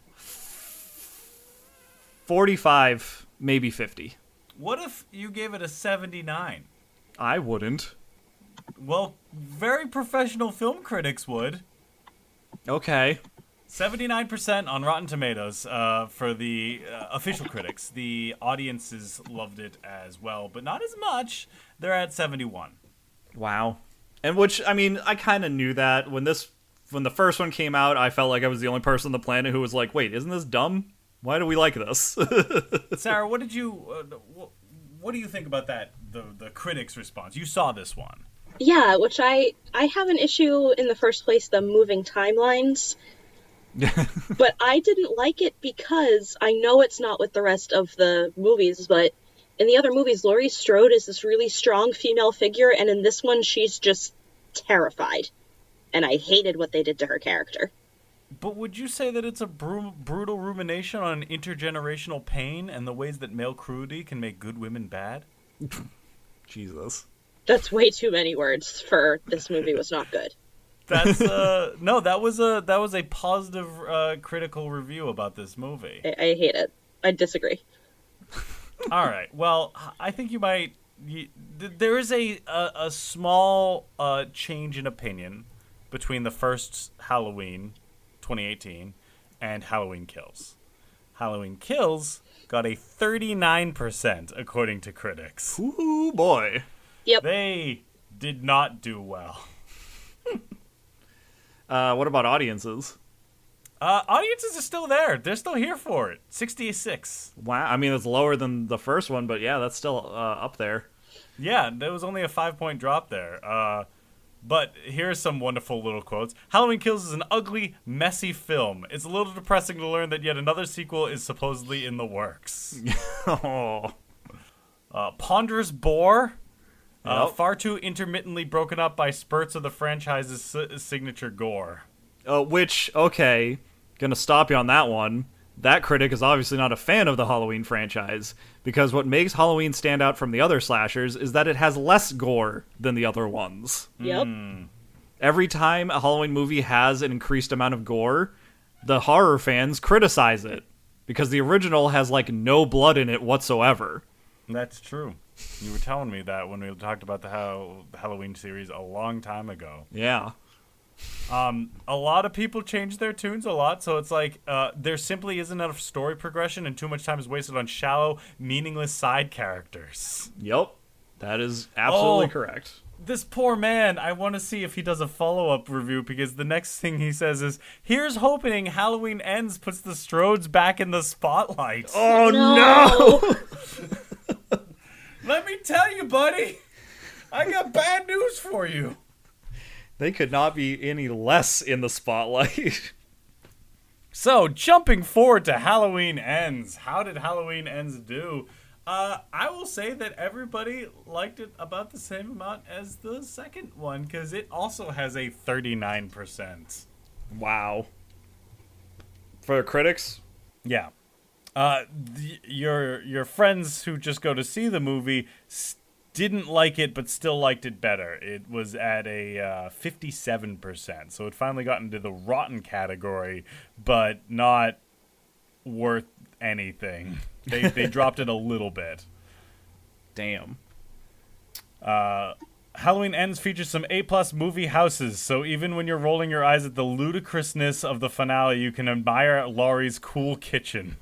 forty-five, maybe fifty. What if you gave it a seventy-nine? I wouldn't. Well, very professional film critics would. Okay. seventy-nine percent on Rotten Tomatoes uh, for the uh, official critics. The audiences loved it as well, but not as much. They're at seventy-one. Wow. And which, I mean, I kind of knew that. When this, when the first one came out, I felt like I was the only person on the planet who was like, wait, isn't this dumb? Why do we like this? Sarah, what did you, uh, what, what do you think about that, the, the critics' response? You saw this one. Yeah, which I I have an issue in the first place, the moving timelines. But I didn't like it because I know it's not with the rest of the movies, but in the other movies, Laurie Strode is this really strong female figure, and in this one, she's just terrified. And I hated what they did to her character. But would you say that it's a bru- brutal rumination on intergenerational pain and the ways that male cruelty can make good women bad? Jesus. That's way too many words for this movie was not good. That's uh no, that was a that was a positive uh, critical review about this movie. I, I hate it. I disagree. All right. Well, I think you might. You, th- there is a a, a small uh, change in opinion between the first Halloween, twenty eighteen, and Halloween Kills. Halloween Kills got a thirty-nine percent according to critics. Ooh, boy. Yep. They did not do well. Uh, what about audiences? Uh, audiences are still there. They're still here for it. sixty-six. Wow, I mean, it's lower than the first one, but yeah, that's still uh, up there. Yeah, there was only a five-point drop there. Uh, but here's some wonderful little quotes. Halloween Kills is an ugly, messy film. It's a little depressing to learn that yet another sequel is supposedly in the works. Oh. Uh, ponderous bore. Uh, Yep. far too intermittently broken up by spurts of the franchise's si- signature gore. Uh, which, okay, gonna stop you on that one. That critic is obviously not a fan of the Halloween franchise, because what makes Halloween stand out from the other slashers is that it has less gore than the other ones. Yep. Every time a Halloween movie has an increased amount of gore, the horror fans criticize it, because the original has, like, no blood in it whatsoever. That's true. You were telling me that when we talked about the Hall- Halloween series a long time ago. Yeah. Um, a lot of people change their tunes a lot, so it's like uh, there simply isn't enough story progression, and too much time is wasted on shallow, meaningless side characters. Yep. That is absolutely Oh. correct. This poor man, I want to see if he does a follow-up review, because the next thing he says is, "Here's hoping Halloween Ends puts the Strodes back in the spotlight." Oh, No. no! Let me tell you, buddy, I got bad news for you. They could not be any less in the spotlight. So, jumping forward to Halloween Ends. How did Halloween Ends do? Uh, I will say that everybody liked it about the same amount as the second one, because it also has a thirty-nine percent. Wow. For critics? Yeah. Uh, th- your your friends who just go to see the movie s- didn't like it, but still liked it better. It was at a uh, fifty-seven percent, so it finally got into the rotten category, but not worth anything. They they dropped it a little bit. Damn. Uh, Halloween Ends features some A-plus movie houses, so even when you're rolling your eyes at the ludicrousness of the finale, you can admire Laurie's cool kitchen.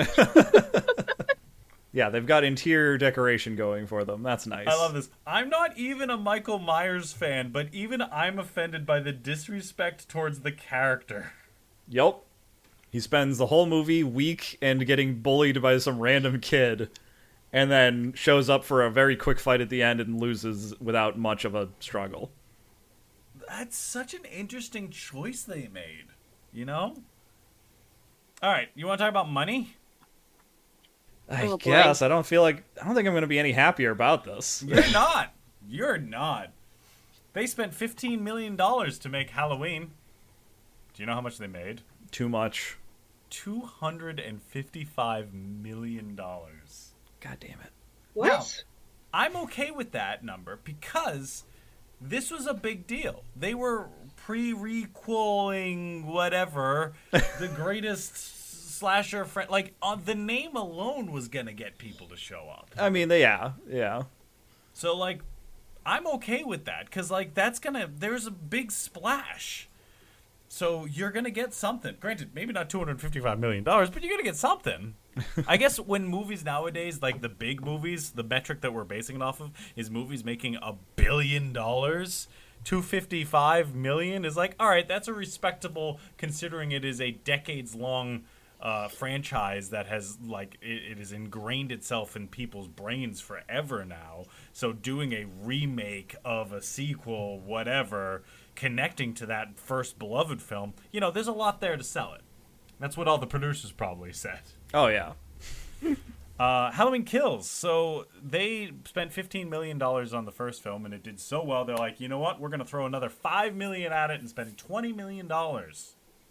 Yeah, they've got interior decoration going for them. That's nice. I love this. I'm not even a Michael Myers fan, but even I'm offended by the disrespect towards the character. Yep. He spends the whole movie weak and getting bullied by some random kid, and then shows up for a very quick fight at the end and loses without much of a struggle. That's such an interesting choice they made, you know? All right, you want to talk about money? I Oh, boy. guess. I don't feel like... I don't think I'm going to be any happier about this. You're not. You're not. They spent fifteen million dollars to make Halloween. Do you know how much they made? Too much. two hundred fifty-five million dollars. God damn it. What? Now, I'm okay with that number because this was a big deal. They were pre-requeling whatever the greatest slasher friend. Like, uh, the name alone was going to get people to show up. I mean, they, yeah. Yeah. So, like, I'm okay with that because, like, that's going to... There's a big splash. So you're going to get something. Granted, maybe not two hundred fifty-five million dollars, but you're going to get something. I guess when movies nowadays, like the big movies, the metric that we're basing it off of is movies making a billion dollars. two hundred fifty-five million is like, all right, that's a respectable, considering it is a decades-long uh, franchise that has, like, it, it has ingrained itself in people's brains forever now. So doing a remake of a sequel, whatever, connecting to that first beloved film, you know, there's a lot there to sell it. That's what all the producers probably said. Oh, yeah. Uh, Halloween Kills. So they spent fifteen million dollars on the first film, and it did so well, they're like, you know what? We're going to throw another five million dollars at it and spend twenty million dollars.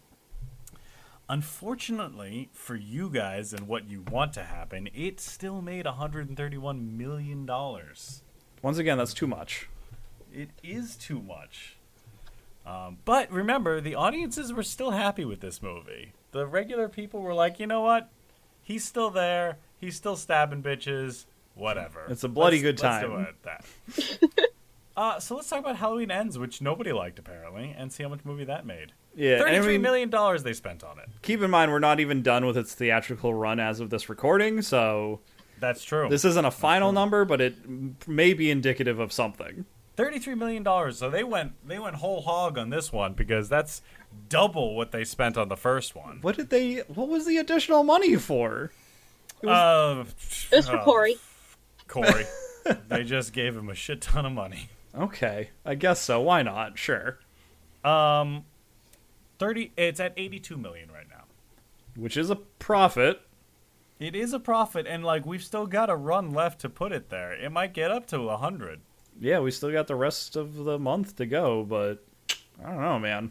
Unfortunately for you guys and what you want to happen, it still made one hundred thirty-one million dollars. Once again, that's too much. It is too much. Um, but remember, the audiences were still happy with this movie. The regular people were like, you know what? He's still there. He's still stabbing bitches. Whatever. It's a bloody let's, good time. Let's do it at that. uh, so let's talk about Halloween Ends, which nobody liked, apparently, and see how much movie that made. Yeah, thirty-three I mean, million dollars they spent on it. Keep in mind, we're not even done with its theatrical run as of this recording, so... That's true. This isn't a final true. number, but it may be indicative of something. thirty-three million dollars. So they went they went whole hog on this one because that's double what they spent on the first one. What did they... What was the additional money for? It was, uh, It was for uh, Corey. Corey. They just gave him a shit ton of money. Okay, I guess so. Why not? Sure. Um, thirty. It's at eighty-two million right now. Which is a profit. It is a profit, and like we've still got a run left to put it there. It might get up to a hundred. Yeah, we still got the rest of the month to go, but I don't know, man.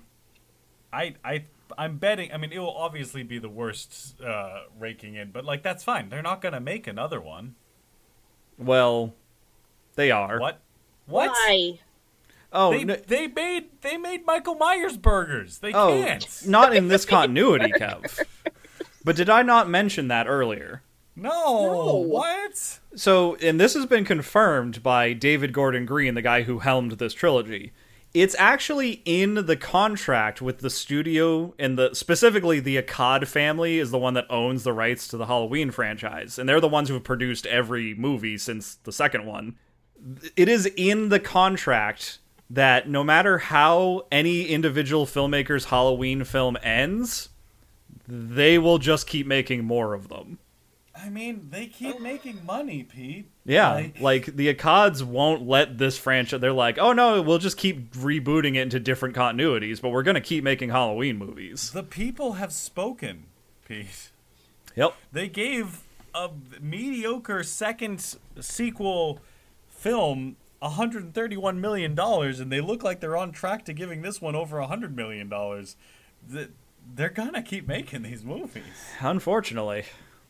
I I I'm betting. I mean, it will obviously be the worst uh, raking in, but like that's fine. They're not gonna make another one. Well, they are. What? What? Why? Oh, They, no, they made they made Michael Myers burgers. They oh, can't. not in this continuity, Kev. But did I not mention that earlier? No. No. What? So, and this has been confirmed by David Gordon Green, the guy who helmed this trilogy. It's actually in the contract with the studio, and the specifically the Akkad family is the one that owns the rights to the Halloween franchise, and they're the ones who have produced every movie since the second one. It is in the contract that no matter how any individual filmmaker's Halloween film ends, they will just keep making more of them. I mean, they keep making money, Pete. Yeah, Like, like, the Akkads won't let this franchise... They're like, oh no, we'll just keep rebooting it into different continuities, but we're going to keep making Halloween movies. the people have spoken, Pete. Yep. They gave a mediocre second sequel film one hundred thirty-one million dollars, and they look like they're on track to giving this one over one hundred million dollars. They're gonna keep making these movies. Unfortunately.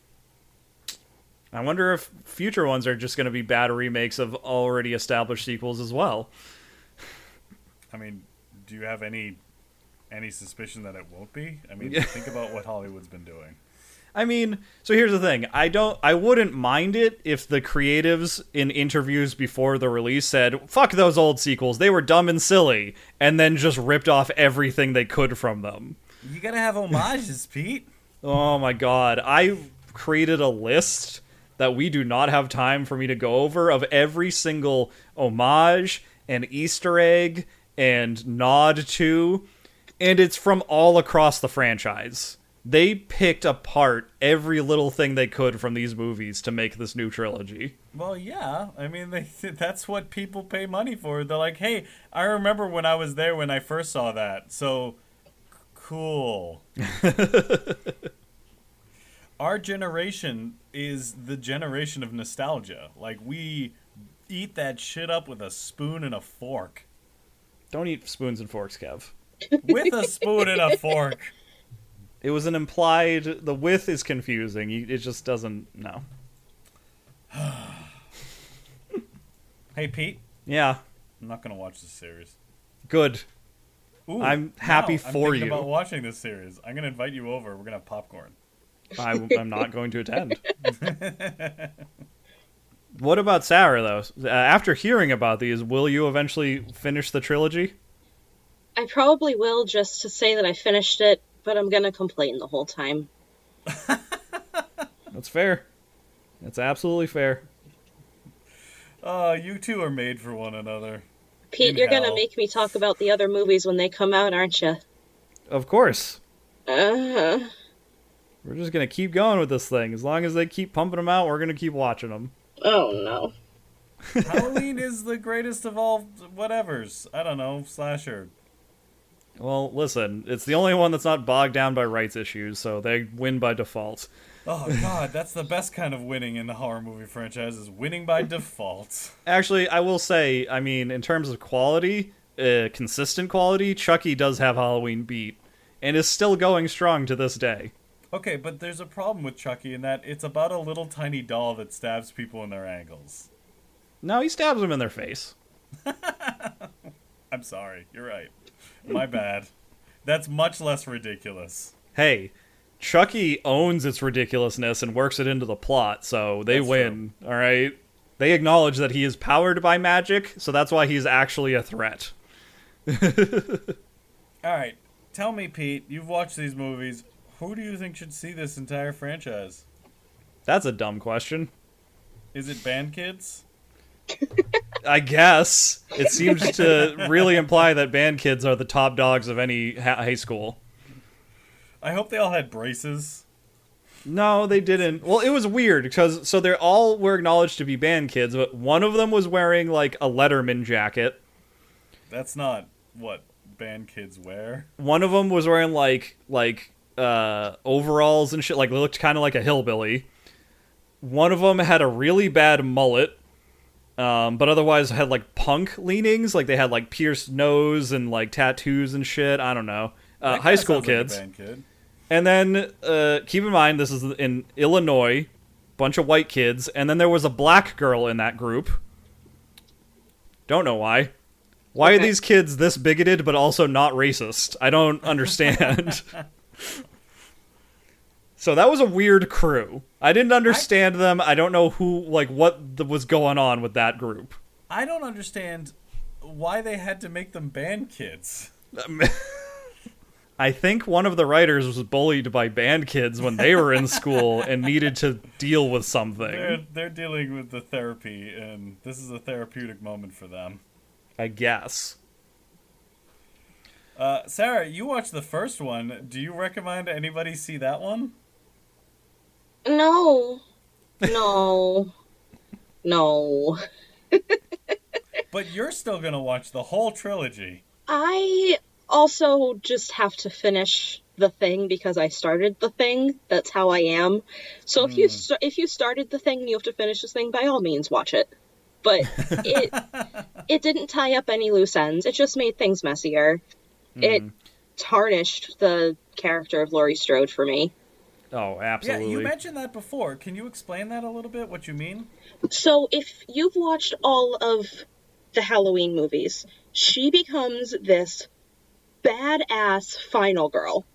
I wonder if future ones are just going to be bad remakes of already established sequels as well. I mean, do you have any any suspicion that it won't be? I mean, Yeah. think about what Hollywood's been doing. I mean, so here's the thing. I don't I wouldn't mind it if the creatives in interviews before the release said, "Fuck those old sequels. They were dumb and silly," and then just ripped off everything they could from them. You gotta have homages, Pete. Oh my god. I created a list that we do not have time for me to go over of every single homage and Easter egg and nod to, and it's from all across the franchise. They picked apart every little thing they could from these movies to make this new trilogy. Well, yeah. I mean, they, that's what people pay money for. They're like, hey, I remember when I was there when I first saw that. So, c- cool. Our generation is the generation of nostalgia. Like, we eat that shit up with a spoon and a fork. Don't eat spoons and forks, Kev. With a spoon and a fork. It was an implied... The with is confusing. You- It just doesn't... No. Hey, Pete. Yeah. I'm not going to watch this series. Good. Ooh, I'm happy now for I'm thinking you. about watching this series. I'm going to invite you over. We're going to have popcorn. I, I'm not going to attend. What about Sarah, though? Uh, after hearing about these, will you eventually finish the trilogy? I probably will just to say that I finished it, but I'm gonna complain the whole time. That's fair. That's absolutely fair. Oh, you two are made for one another. Pete, In you're gonna hell. make me talk about the other movies when they come out, aren't you? Of course. Uh-huh. We're just going to keep going with this thing. As long as they keep pumping them out, we're going to keep watching them. Oh, no. Halloween is the greatest of all whatevers. I don't know, slasher. Well, listen, it's the only one that's not bogged down by rights issues, so they win by default. Oh god, that's the best kind of winning in the horror movie franchise, is winning by default. Actually, I will say, I mean, in terms of quality, uh, consistent quality, Chucky does have Halloween beat, and is still going strong to this day. Okay, but there's a problem with Chucky in that it's about a little tiny doll that stabs people in their ankles. No, he stabs them in their face. I'm sorry. You're right. My bad. That's much less ridiculous. Hey, Chucky owns its ridiculousness and works it into the plot, so they That's win, all right? They acknowledge that he is powered by magic, so that's why he's actually a threat. All right. Tell me, Pete, you've watched these movies. Who do you think should see this entire franchise? That's a dumb question. Is it band kids? I guess. It seems to really imply that band kids are the top dogs of any ha- high school. I hope they all had braces. No, they didn't. Well, it was weird because so they all were acknowledged to be band kids, but one of them was wearing like a Letterman jacket. That's not what band kids wear. One of them was wearing like like uh, overalls and shit, like looked kind of like a hillbilly. One of them had a really bad mullet, um, but otherwise had like punk leanings, like they had like pierced nose and like tattoos and shit. I don't know, uh, That high kinda school sounds like a kids. band kid. And then, uh, keep in mind, this is in Illinois, bunch of white kids, and then there was a black girl in that group. Don't know why. Why Okay. are these kids this bigoted, but also not racist? I don't understand. So that was a weird crew. I didn't understand them. I don't know who, like, what the, was going on with that group. I don't understand why they had to make them band kids. I think one of the writers was bullied by band kids when they were in school and needed to deal with something. They're, they're dealing with the therapy, and this is a therapeutic moment for them. I guess. Uh, Sarah, you watched the first one. Do you recommend anybody see that one? No. No. No. But you're still gonna watch the whole trilogy. I also just have to finish the thing because I started the thing. That's how I am. So if you st- if you started the thing and you have to finish this thing, by all means watch it. But it it didn't tie up any loose ends. It just made things messier. It tarnished the character of Laurie Strode for me. Oh, absolutely. Yeah, you mentioned that before. Can you explain that a little bit, what you mean? So if you've watched all of the Halloween movies, she becomes this badass final girl.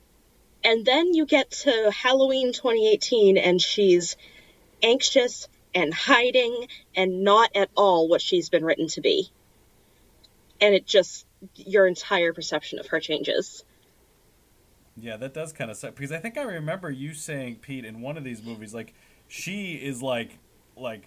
And then you get to Halloween twenty eighteen and she's anxious and hiding and not at all what she's been written to be. And it just, your entire perception of her changes. Yeah, that does kind of suck. Because I think I remember you saying, Pete, in one of these movies, like, she is like, like,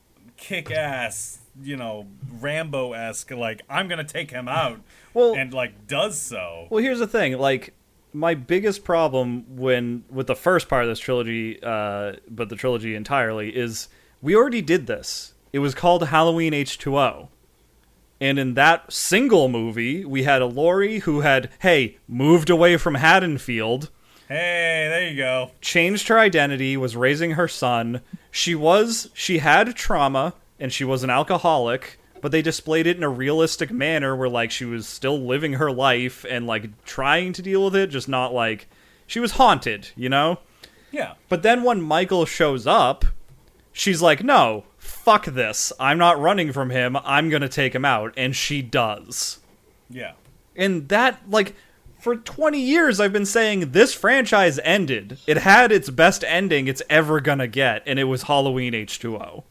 kick-ass, you know, Rambo-esque, like, I'm gonna take him out. Well- and, like, does so. Well, here's the thing. Like, my biggest problem when with the first part of this trilogy, uh, but the trilogy entirely, is we already did this. It was called Halloween H two O. And in that single movie, we had a Laurie who had, hey, moved away from Haddonfield, Hey, there you go. changed her identity, was raising her son. She was, she had trauma, and she was an alcoholic, but they displayed it in a realistic manner where, like, she was still living her life and, like, trying to deal with it, just not, like, she was haunted, you know? Yeah. But then when Michael shows up, she's like, no, fuck this. I'm not running from him. I'm gonna take him out. And she does. Yeah. And that, like, for twenty years I've been saying this franchise ended. It had its best ending it's ever gonna get, and it was Halloween H two O.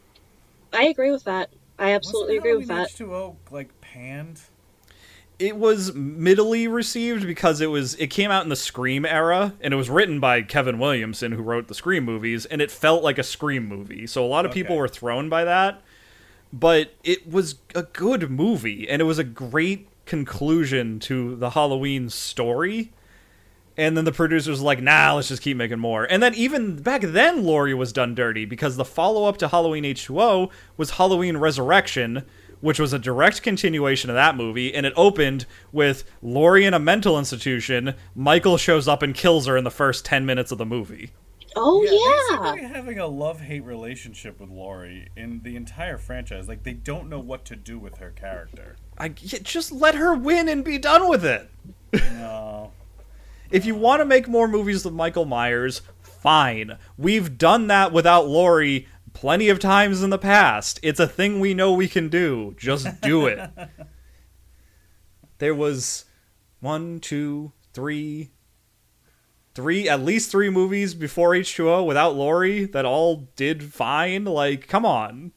I agree with that. I absolutely Wasn't agree with Halloween that. H two O, like, panned? It was middly received because it was it came out in the Scream era, and it was written by Kevin Williamson, who wrote the Scream movies, and it felt like a Scream movie. So a lot of people Okay. were thrown by that. But it was a good movie, and it was a great conclusion to the Halloween story. And then the producers were like, nah, let's just keep making more. And then even back then, Laurie was done dirty, because the follow-up to Halloween H two O was Halloween Resurrection, which was a direct continuation of that movie, and it opened with Laurie in a mental institution. Michael shows up and kills her in the first ten minutes of the movie. Oh, They yeah. seem to be having a love-hate relationship with Laurie in the entire franchise. Like, they don't know what to do with her character. I, yeah, just let her win and be done with it. No. If you want to make more movies with Michael Myers, fine. We've done that without Laurie plenty of times in the past. It's a thing we know we can do. Just do it. There was one, two, three, three, at least three movies before H two O without Laurie that all did fine. Like, come on.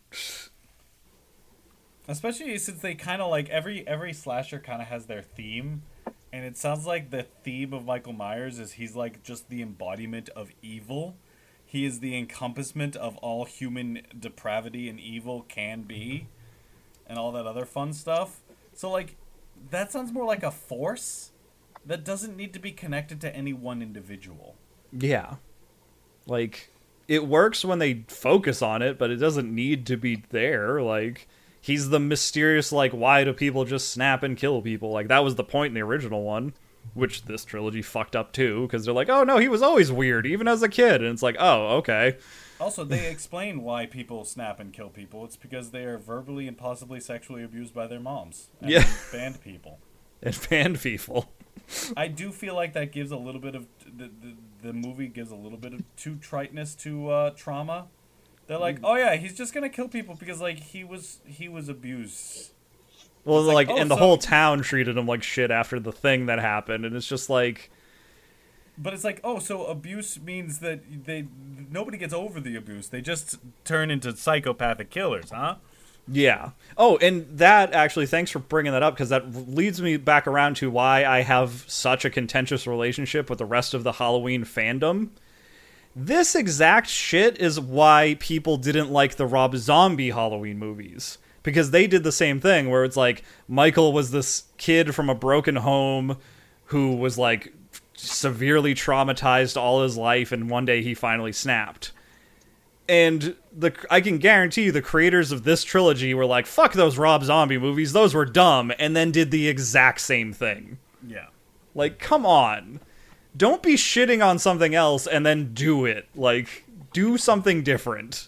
Especially since they kind of like every every slasher kind of has their theme, and it sounds like the theme of Michael Myers is he's like just the embodiment of evil. He is the encompassment of all human depravity and evil can be, and all that other fun stuff. So like, that sounds more like a force that doesn't need to be connected to any one individual. Yeah. Like, it works when they focus on it, but it doesn't need to be there. Like, he's the mysterious, like, why do people just snap and kill people? Like, that was the point in the original one, which this trilogy fucked up too, because they're like, oh no, he was always weird, even as a kid. And it's like, oh, okay. Also, they explain why people snap and kill people. It's because they are verbally and possibly sexually abused by their moms. And Yeah. banned people. And banned people. I do feel like that gives a little bit of... The, the, the movie gives a little bit of too triteness to uh, trauma. They're like, oh yeah, he's just gonna kill people because, like, he was he was abused. Well, It's like, like, oh, and the so- whole town treated him like shit after the thing that happened, and it's just like... But it's like, oh, so abuse means that they nobody gets over the abuse. They just turn into psychopathic killers, huh? Yeah. Oh, and that actually, thanks for bringing that up, because that leads me back around to why I have such a contentious relationship with the rest of the Halloween fandom. This exact shit is why people didn't like the Rob Zombie Halloween movies. Because they did the same thing, where it's like, Michael was this kid from a broken home who was, like, severely traumatized all his life, and one day he finally snapped. And the I can guarantee you the creators of this trilogy were like, fuck those Rob Zombie movies, those were dumb, and then did the exact same thing. Yeah. Like, come on. Don't be shitting on something else and then do it. Like, do something different.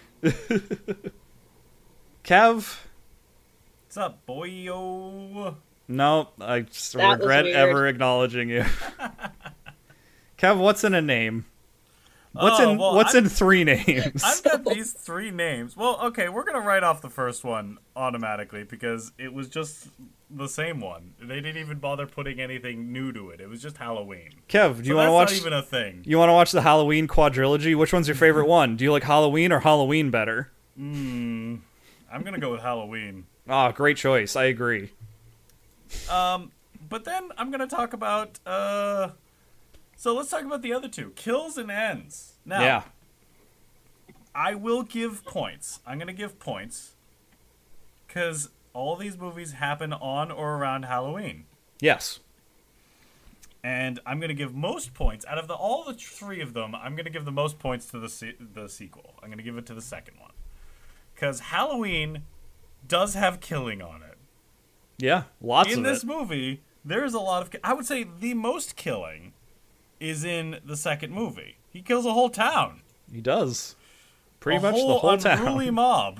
Kev? What's up, boyo? No, I just That was regret weird. ever acknowledging you. Kev, what's in a name? What's Oh, in well, what's I'm- in three names? I've got these three names. Well, okay, we're gonna write off the first one automatically because it was just the same one. They didn't even bother putting anything new to it. It was just Halloween. Kev, do you So want to that's watch not even a thing. You want to watch the Halloween quadrilogy? Which one's your favorite one? Do you like Halloween or Halloween better? Hmm. I'm gonna go with Halloween. Ah, great choice. I agree. Um, but then I'm gonna talk about. Uh, so let's talk about the other two, kills and ends. Now, Yeah. I will give points. I'm gonna give points because all these movies happen on or around Halloween. Yes. And I'm going to give most points out of the all the three of them. I'm going to give the most points to the se- the sequel. I'm going to give it to the second one because Halloween does have killing on it. Yeah, lots In of this it. movie, there is a lot of. ki- I would say the most killing is in the second movie. He kills a whole town. He does. Pretty a much whole the whole unruly town. mob.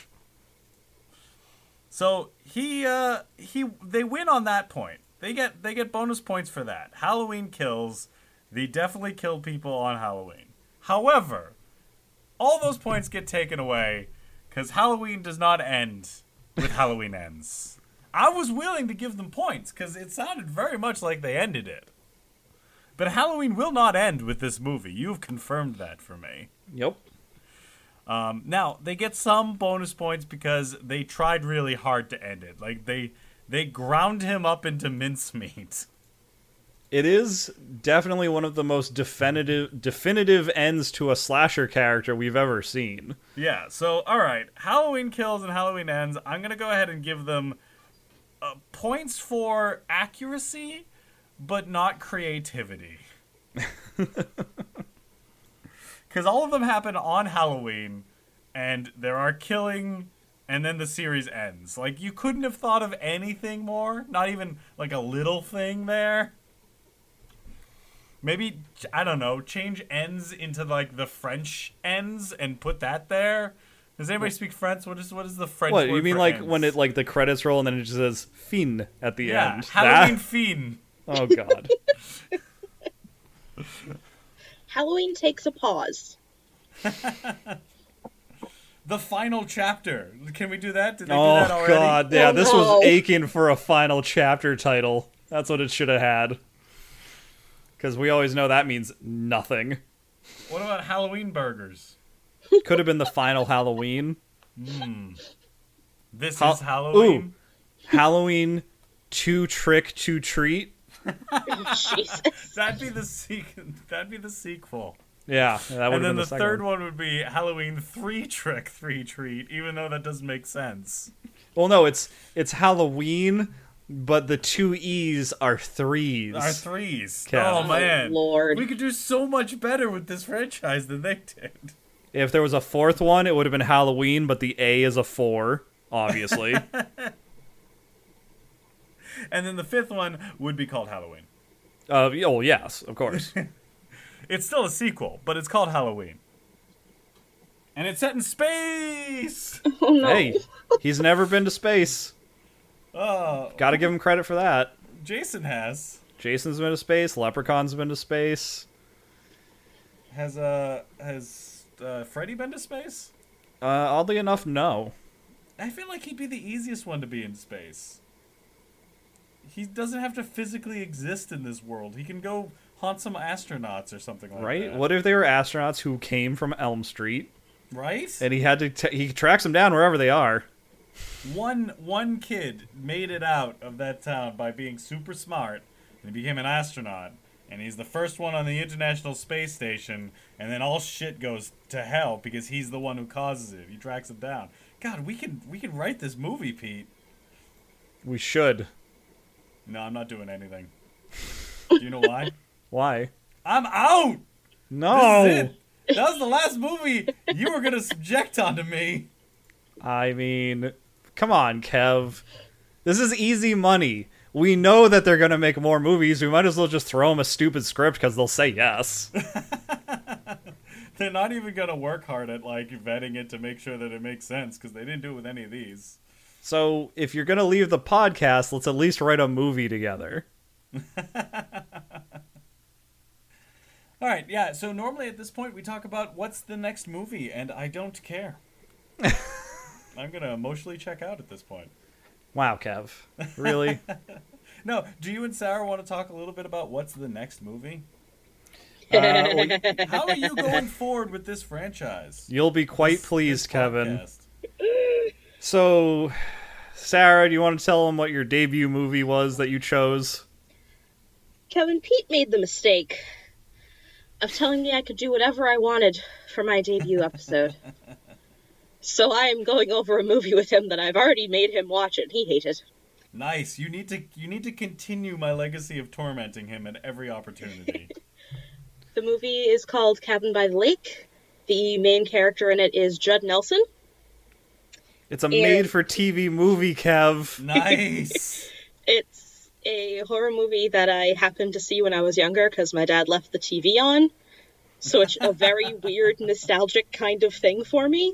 So he uh he they win on that point. They get they get bonus points for that. Halloween kills. They definitely killed people on Halloween. However, all those points get taken away because Halloween does not end with Halloween ends. I was willing to give them points because it sounded very much like they ended it. But Halloween will not end with this movie. You've confirmed that for me. Yep. Um, now they get some bonus points because they tried really hard to end it. Like they they ground him up into mincemeat. It is definitely one of the most definitive definitive ends to a slasher character we've ever seen. Yeah. So all right, Halloween kills and Halloween ends. I'm gonna go ahead and give them uh, points for accuracy, but not creativity. Because all of them happen on Halloween, and there are killing, and then the series ends. Like, you couldn't have thought of anything more? Not even, like, a little thing there? Maybe, I don't know, change ends into, like, the French ends and put that there? Does anybody speak French? What is what is the French What, word you mean for like ends? when it like the credits roll and then it just says fin at the Yeah, end? Halloween That- fiend. Oh god. Halloween takes a pause. The final chapter. Can we do that? Did they Oh do that already? god, yeah, Oh, this no. was aching for a final chapter title. That's what it should have had. Because we always know that means nothing. What about Halloween burgers? Could have been the final Halloween. This Ha- is Halloween. Ooh. Halloween two trick to treat. Jesus. That'd be the sequ- That'd be the sequel. Yeah, that would have And then been the, the, second third one. one would be Halloween three trick three treat, even though that doesn't make sense. Well, no, it's it's Halloween, but the two E's are threes. Our threes. Cat. Oh man, Lord. we could do so much better with this franchise than they did. If there was a fourth one, it would have been Halloween, but the A is a four, obviously. And then the fifth one would be called Halloween. uh, oh, yes, of course. It's still a sequel, but it's called Halloween. And it's set in space! Oh no. Hey, he's never been to space. Oh, Gotta give him credit for that. Jason has. Jason's been to space. Leprechaun's been to space. Has, uh, has, uh, Freddy been to space? Uh, oddly enough, no. I feel like he'd be the easiest one to be in space. He doesn't have to physically exist in this world. He can go haunt some astronauts or something like Right? that. What if they were astronauts who came from Elm Street, Right? and he had to t- he tracks them down wherever they are? One one kid made it out of that town by being super smart, and he became an astronaut. And he's the first one on the International Space Station, and then all shit goes to hell because he's the one who causes it. He tracks it down. God, we can we can write this movie, Pete. We should. No, I'm not doing anything. Do you know why? Why? I'm out. No. This is it. That was the last movie you were gonna subject onto me. I mean, come on, Kev. This is easy money. We know that they're gonna make more movies. We might as well just throw them a stupid script because they'll say yes. They're not even gonna work hard at like vetting it to make sure that it makes sense because they didn't do it with any of these. So if you're gonna leave the podcast, let's at least write a movie together. All right, yeah. So normally at this point we talk about what's the next movie, and I don't care. I'm gonna emotionally check out at this point. Wow, Kev. Really? No, do you and Sarah want to talk a little bit about what's the next movie? Uh, well, how are you going forward with this franchise? You'll be quite This- pleased, this Kevin. podcast? So, Sarah, do you want to tell them what your debut movie was that you chose? Kevin, Pete made the mistake of telling me I could do whatever I wanted for my debut episode. So I am going over a movie with him that I've already made him watch and he hated. Nice. You need to you need to continue my legacy of tormenting him at every opportunity. The movie is called Cabin by the Lake. The main character in it is Judd Nelson. It's a made-for-T V movie, Kev. Nice. It's a horror movie that I happened to see when I was younger because my dad left the T V on. So it's a very weird, nostalgic kind of thing for me.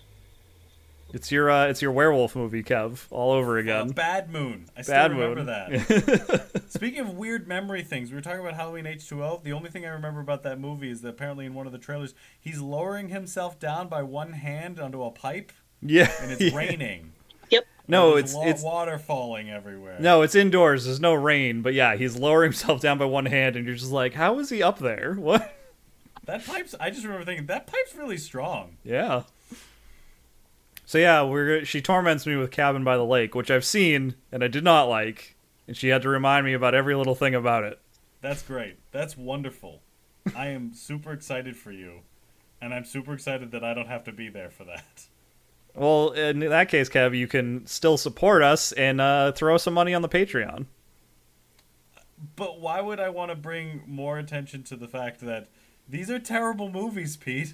It's your uh, it's your werewolf movie, Kev, all over Uh, again. Bad Moon. I still Bad remember Moon. that. Speaking of weird memory things, we were talking about Halloween H two O. The only thing I remember about that movie is that apparently in one of the trailers, he's lowering himself down by one hand onto a pipe, Yeah. and it's yeah. raining. Yep. No, There's it's wa- it's water falling everywhere. no, it's indoors. There's no rain, but yeah, he's lowering himself down by one hand, and you're just like, how is he up there? What? That pipe's. I just remember thinking that pipe's really strong. Yeah. So yeah, we're she torments me with Cabin by the Lake, which I've seen and I did not like, and she had to remind me about every little thing about it. That's great. That's wonderful. I am super excited for you, and I'm super excited that I don't have to be there for that. Well, in that case, Kev, you can still support us and uh, throw some money on the Patreon. But why would I want to bring more attention to the fact that these are terrible movies, Pete?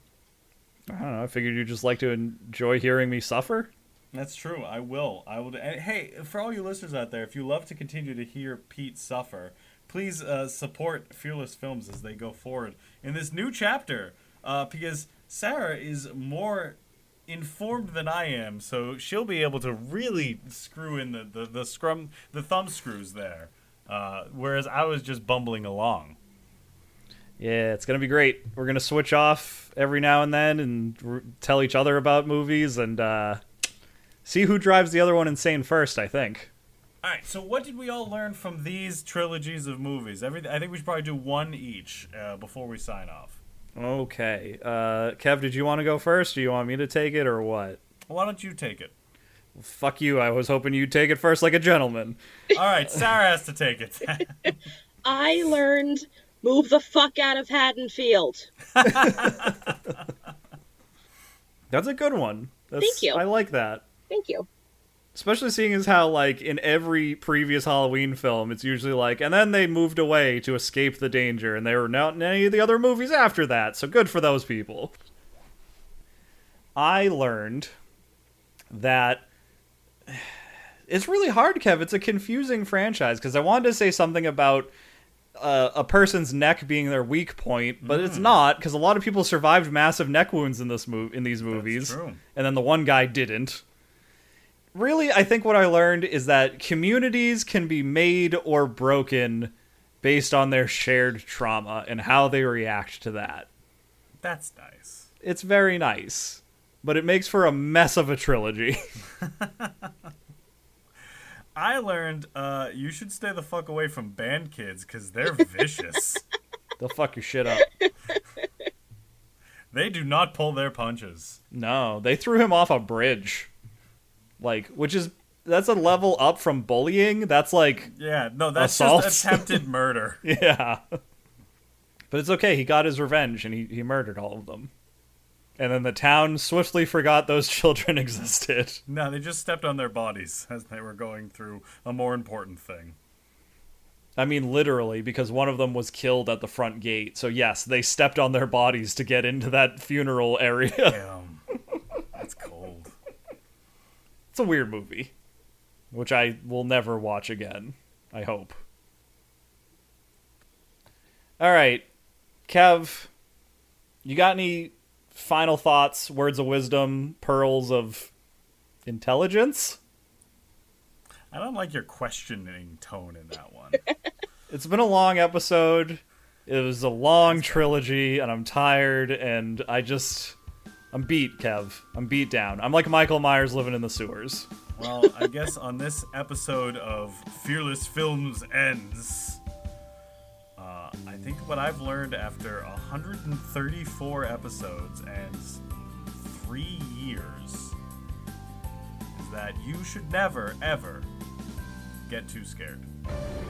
I don't know. I figured you'd just like to enjoy hearing me suffer. That's true. I will. I will. And hey, for all you listeners out there, if you love to continue to hear Pete suffer, please uh, support Fearless Films as they go forward in this new chapter. Uh, because Sarah is more informed than I am, so she'll be able to really screw in the the, the scrum the thumb screws there. Uh, whereas I was just bumbling along. Yeah, it's gonna be great. We're gonna switch off every now and then and r- tell each other about movies and uh, see who drives the other one insane first, I think. All right, so what did we all learn from these trilogies of movies? Every, I think we should probably do one each uh, before we sign off. Okay. Uh, Kev, did you want to go first? Do you want me to take it or what? Why don't you take it? Fuck you. I was hoping you'd take it first like a gentleman. All right, Sarah has to take it. I learned move the fuck out of Haddonfield. That's a good one. That's, Thank you. I like that. Thank you. Especially seeing as how, like, in every previous Halloween film, it's usually like, and then they moved away to escape the danger, and they were not in any of the other movies after that, so good for those people. I learned that it's really hard, Kev. It's a confusing franchise, because I wanted to say something about uh, a person's neck being their weak point, but mm. it's not, because a lot of people survived massive neck wounds in this mov- in these movies, That's true. And then the one guy didn't. Really, I think what I learned is that communities can be made or broken based on their shared trauma and how they react to that. That's nice. It's very nice, but it makes for a mess of a trilogy. I learned uh, you should stay the fuck away from band kids because they're vicious. They'll fuck your shit up. They do not pull their punches. No, they threw him off a bridge. Like, which is, that's a level up from bullying. That's like, yeah, no, that's assault. just attempted murder. Yeah. But it's okay, he got his revenge, and he, he murdered all of them. And then the town swiftly forgot those children existed. No, they just stepped on their bodies as they were going through a more important thing. I mean, literally, because one of them was killed at the front gate. So yes, they stepped on their bodies to get into that funeral area. Damn. That's cold. It's a weird movie, which I will never watch again, I hope. All right, Kev, you got any final thoughts, words of wisdom, pearls of intelligence? I don't like your questioning tone in that one. It's been a long episode. It was a long trilogy, and I'm tired, and I just... I'm beat, Kev. I'm beat down. I'm like Michael Myers living in the sewers. Well, I guess on this episode of Fearless Films Ends, uh, I think what I've learned after one hundred thirty-four episodes and three years is that you should never, ever get too scared.